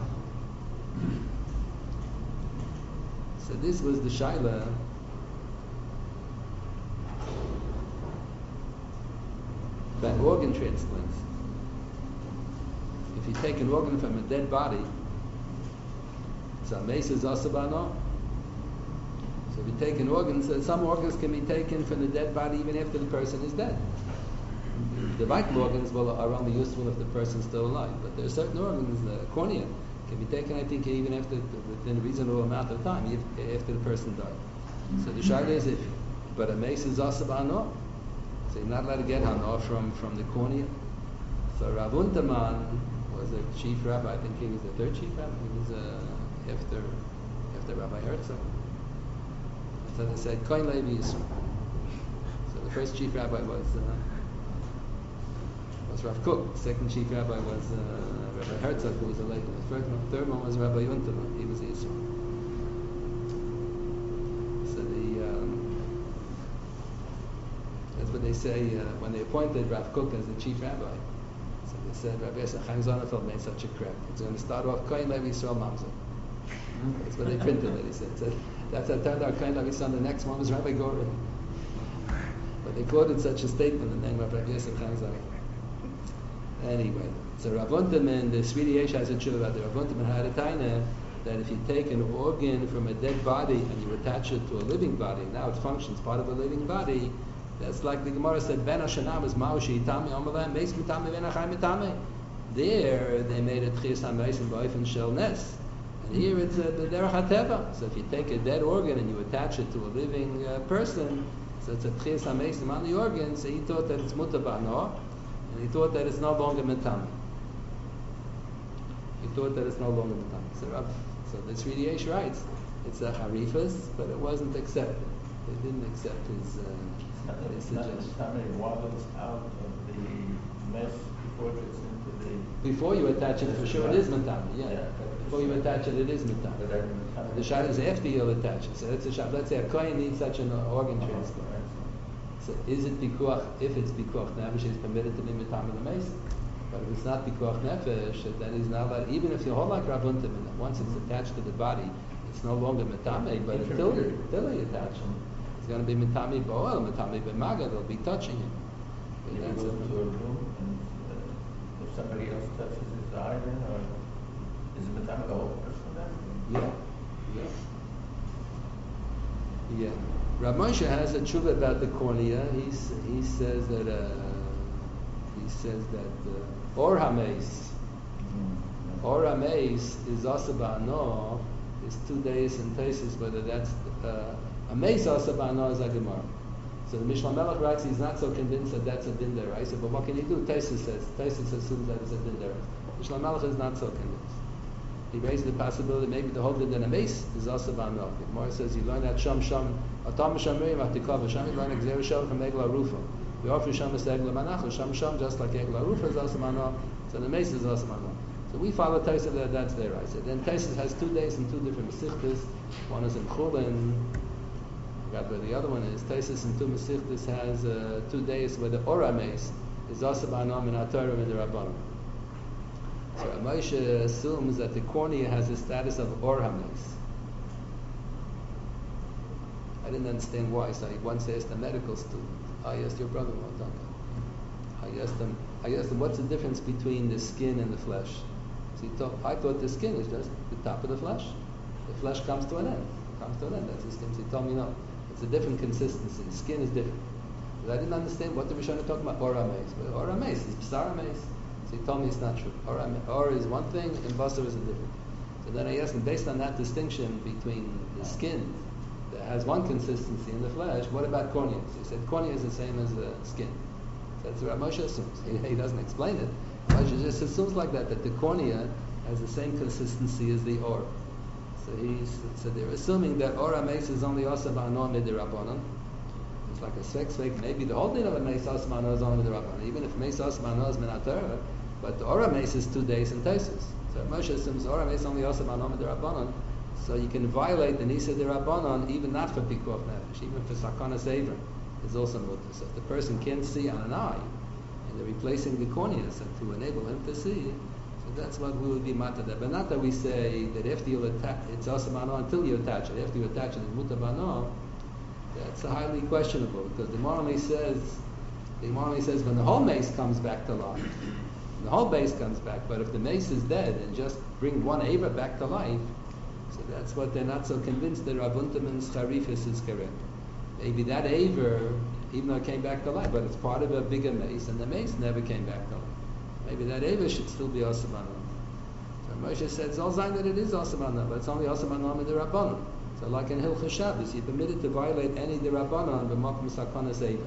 So this was the shaila. About organ transplants. If you take an organ from a dead body, so mace is asabano. So if you take an organ, so some organs can be taken from the dead body even after the person is dead. The vital organs well, are only useful if the person is still alive, but there are certain organs, the cornea, can be taken, I think, even after within a reasonable amount of time, if, after the person died. So the shayla is if, but a mace is asabano. So you're not allowed to get hana from, from the cornea. So Rav Unterman was a chief rabbi. I think he was the third chief rabbi. He was uh, after after Rabbi Herzog. So they said Kohen Levi Yisrael. So the first chief rabbi was uh, was Rav Kook. The second chief rabbi was uh, Rabbi Herzog, who was a late. The third one, third one was Rabbi Unterman. He was a Yisrael. But they say uh, when they appointed Rav Kook as the chief rabbi, so they said Rabbi Yosef Chaim Zonenfeld made such a crack. It's going to start off Kohen Levi Yisrael Mamzer. That's what they printed it. He said, so that's how it turned out. Kohen Levi Yisrael. The next one was Rabbi Gorin. But they quoted such a statement in the name of Rabbi Yosef Chaim Zonenfeld. Anyway, so Rav Unterman, the Swedish Yesh has a tshuva about the Rav Unterman had a taina that if you take an organ from a dead body and you attach it to a living body, now it functions part of a living body. That's like the Gemara said, Ben Hashanam is Maushi Itami Omalam, Meis Mitame, Ben Achai Mitame. There, they made it Chias HaMeis and Boif Shel Nes. And here it's uh, the Derech HaTeva. So if you take a dead organ and you attach it to a living uh, person, so it's a Chias HaMeis on the organ, so he thought that it's Mutar Ba'no, and he thought that it's no longer Mitame. He thought that it's no longer Mitame. So, Rav, so the Sri writes, it's a Harifas, but it wasn't accepted. They didn't accept his... Uh, Not, That is not suggestion. how many waddles out of the mesh before it gets into the. Before you attach it, for sure, it is matami. Yeah. Yeah. Before you attach it, it is But matami. I didn't count The it. shot is after you'll attach it. So that's a shot. Let's say a kohen needs such an organ Oh, transplant. right. So is it pikuach? If it's pikuach nefesh, it's permitted to be matami the mason. But if it's not pikuach nefesh, then he's not allowed. Even if you hold like Rav Untam, and once it's attached to the body, it's no longer matami. But until until you attach him, it's going to be matami bo'el, matami b'maga. They'll be touching him. You And go that's into it. a room and uh, if somebody else touches his eye then, or is it the time of the whole person then? Yeah, yeah, yeah. Rav Moshe has a tshuva about the cornea. He's, he says that uh, he says that uh, or hameis, or hameis is also ba'ano is two days in Tesis. Whether that's uh, a meis also ba'ano is a gemara. So the Mishnah Melech writes he's not so convinced that that's a din deraisa. I said, but what can he do? Tesis says Tesis assumes that it's a din deraisa. Mishnah Melech is not so convinced. He raised the possibility maybe the whole din in a mace is also ba'ano. The Gemara says you learn that sham sham atam shamrim atikov sham you learn exer sham from egla rufa. We offer sham as egla manach sham sham just like egla rufa is also ba'ano. So the mace is also ba'ano. So we follow Tesis that that's there. I said then Tesis has two days and two different mesichtas. One is in Chulin. I forgot where the other one is. Tesis in two mesichtas has uh, two days where the ora mace is also ba'ano min haTorah and the Rabbanon. So Moshe assumes that the cornea has the status of or hames. I didn't understand why, so I once asked a medical student. I asked your brother one time. I asked him. I asked him, what's the difference between the skin and the flesh? So he told, I thought the skin is just the top of the flesh. The flesh comes to an end. Comes to an end. That's the skin. So he told me no. It's a different consistency. The skin is different. But I didn't understand what the Rishonim talking about or hames. But or hames is b'sar hames. So he told me it's not true. Or, or is one thing and basar is a different. So then I asked him, based on that distinction between the skin that has one consistency in the flesh, what about cornea? So he said cornea is the same as the skin. So that's what Moshe assumes. He, he doesn't explain it. Moshe just assumes like that, that the cornea has the same consistency as the or. So he's so they're assuming that or ames is only also ba'ano midirabbanon. It's like a sex fake. Maybe the whole thing of a meis asmano is only midirabbanon. Even if meis asmano is min haTorah, but the Ora Mace is two days in Tesis. So Moshe assumes Ora Mace only also ba'ano midirabbanon. So you can violate the Nisa Dirabbanon even not for Pikuach Nefesh, even for Sakana Sever is also mutter. So if the person can't see on an eye, and they're replacing the cornea so to enable him to see, so that's what we would be matter there. But not that we say that after you attach, it's also ba'ano until you attach it. After you attach it, it's mutter ba'ano. That's highly questionable because the Morally says, the Morally says when the whole mace comes back to life, the whole base comes back. But if the mace is dead and just bring one Ava back to life, so that's what they're not so convinced that Rav Unterman's Tarifis is correct. Maybe that Ava, even though it came back to life, but it's part of a bigger mace, and the mace never came back to life. Maybe that Ava should still be Osabana. So Moshe said, it's all sign that it is Osabana, but it's only Osabana with the Rabbanon. So like in Hilchah Shabbos, you're permitted to violate any Rabbanon, but Makom Sakana Ava.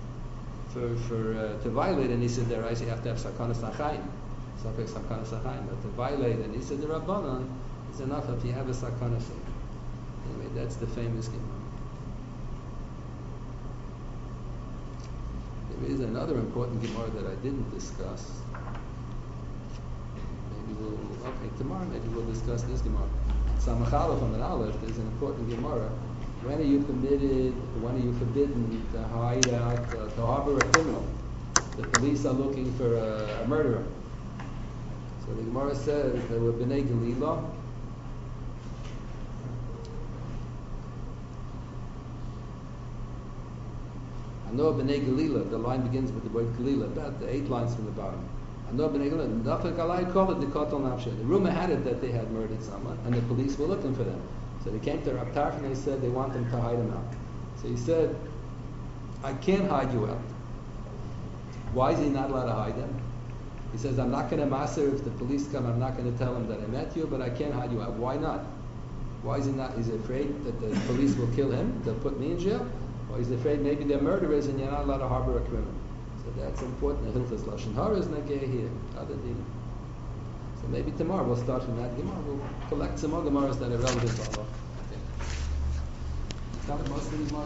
For for uh, to violate an Issa Deraisa, you have to have Sakana Sachayim. Safek Sakana Sachayim. But to violate an Issa Derabbanan is enough if you have a Sakana Sachayim. Anyway, that's the famous Gemara. There is another important Gemara that I didn't discuss. Maybe we'll, okay, tomorrow maybe we'll discuss this Gemara. Samachalaf on the Aleph, there's an important Gemara. When are you permitted, when are you forbidden to hide out, uh, to harbor a criminal? The police are looking for a, a murderer. So the Gemara says there were Bnei Galilah. I know Bnei Galilah, the line begins with the word Galilah, about the eight lines from the bottom. I know Bnei Galilah, Nafak Alai called it the Kotel Nafshe. The rumor had it that they had murdered someone, and the police were looking for them. So they came to Rav Tarf and they said they want them to hide him out. So he said, I can't hide you out. Why is he not allowed to hide them? He says, I'm not going to maser if the police come, I'm not going to tell them that I met you, but I can't hide you out. Why not? Why is he not? He's afraid that the police will kill him, they'll put me in jail? Or he's afraid maybe they're murderers and you're not allowed to harbor a criminal. So that's important. The Hilchas Lashon Hara is not here. Other than So maybe tomorrow we'll start from that Gemara. We'll collect some more Gemaras that are relevant to Allah. I think. Most of these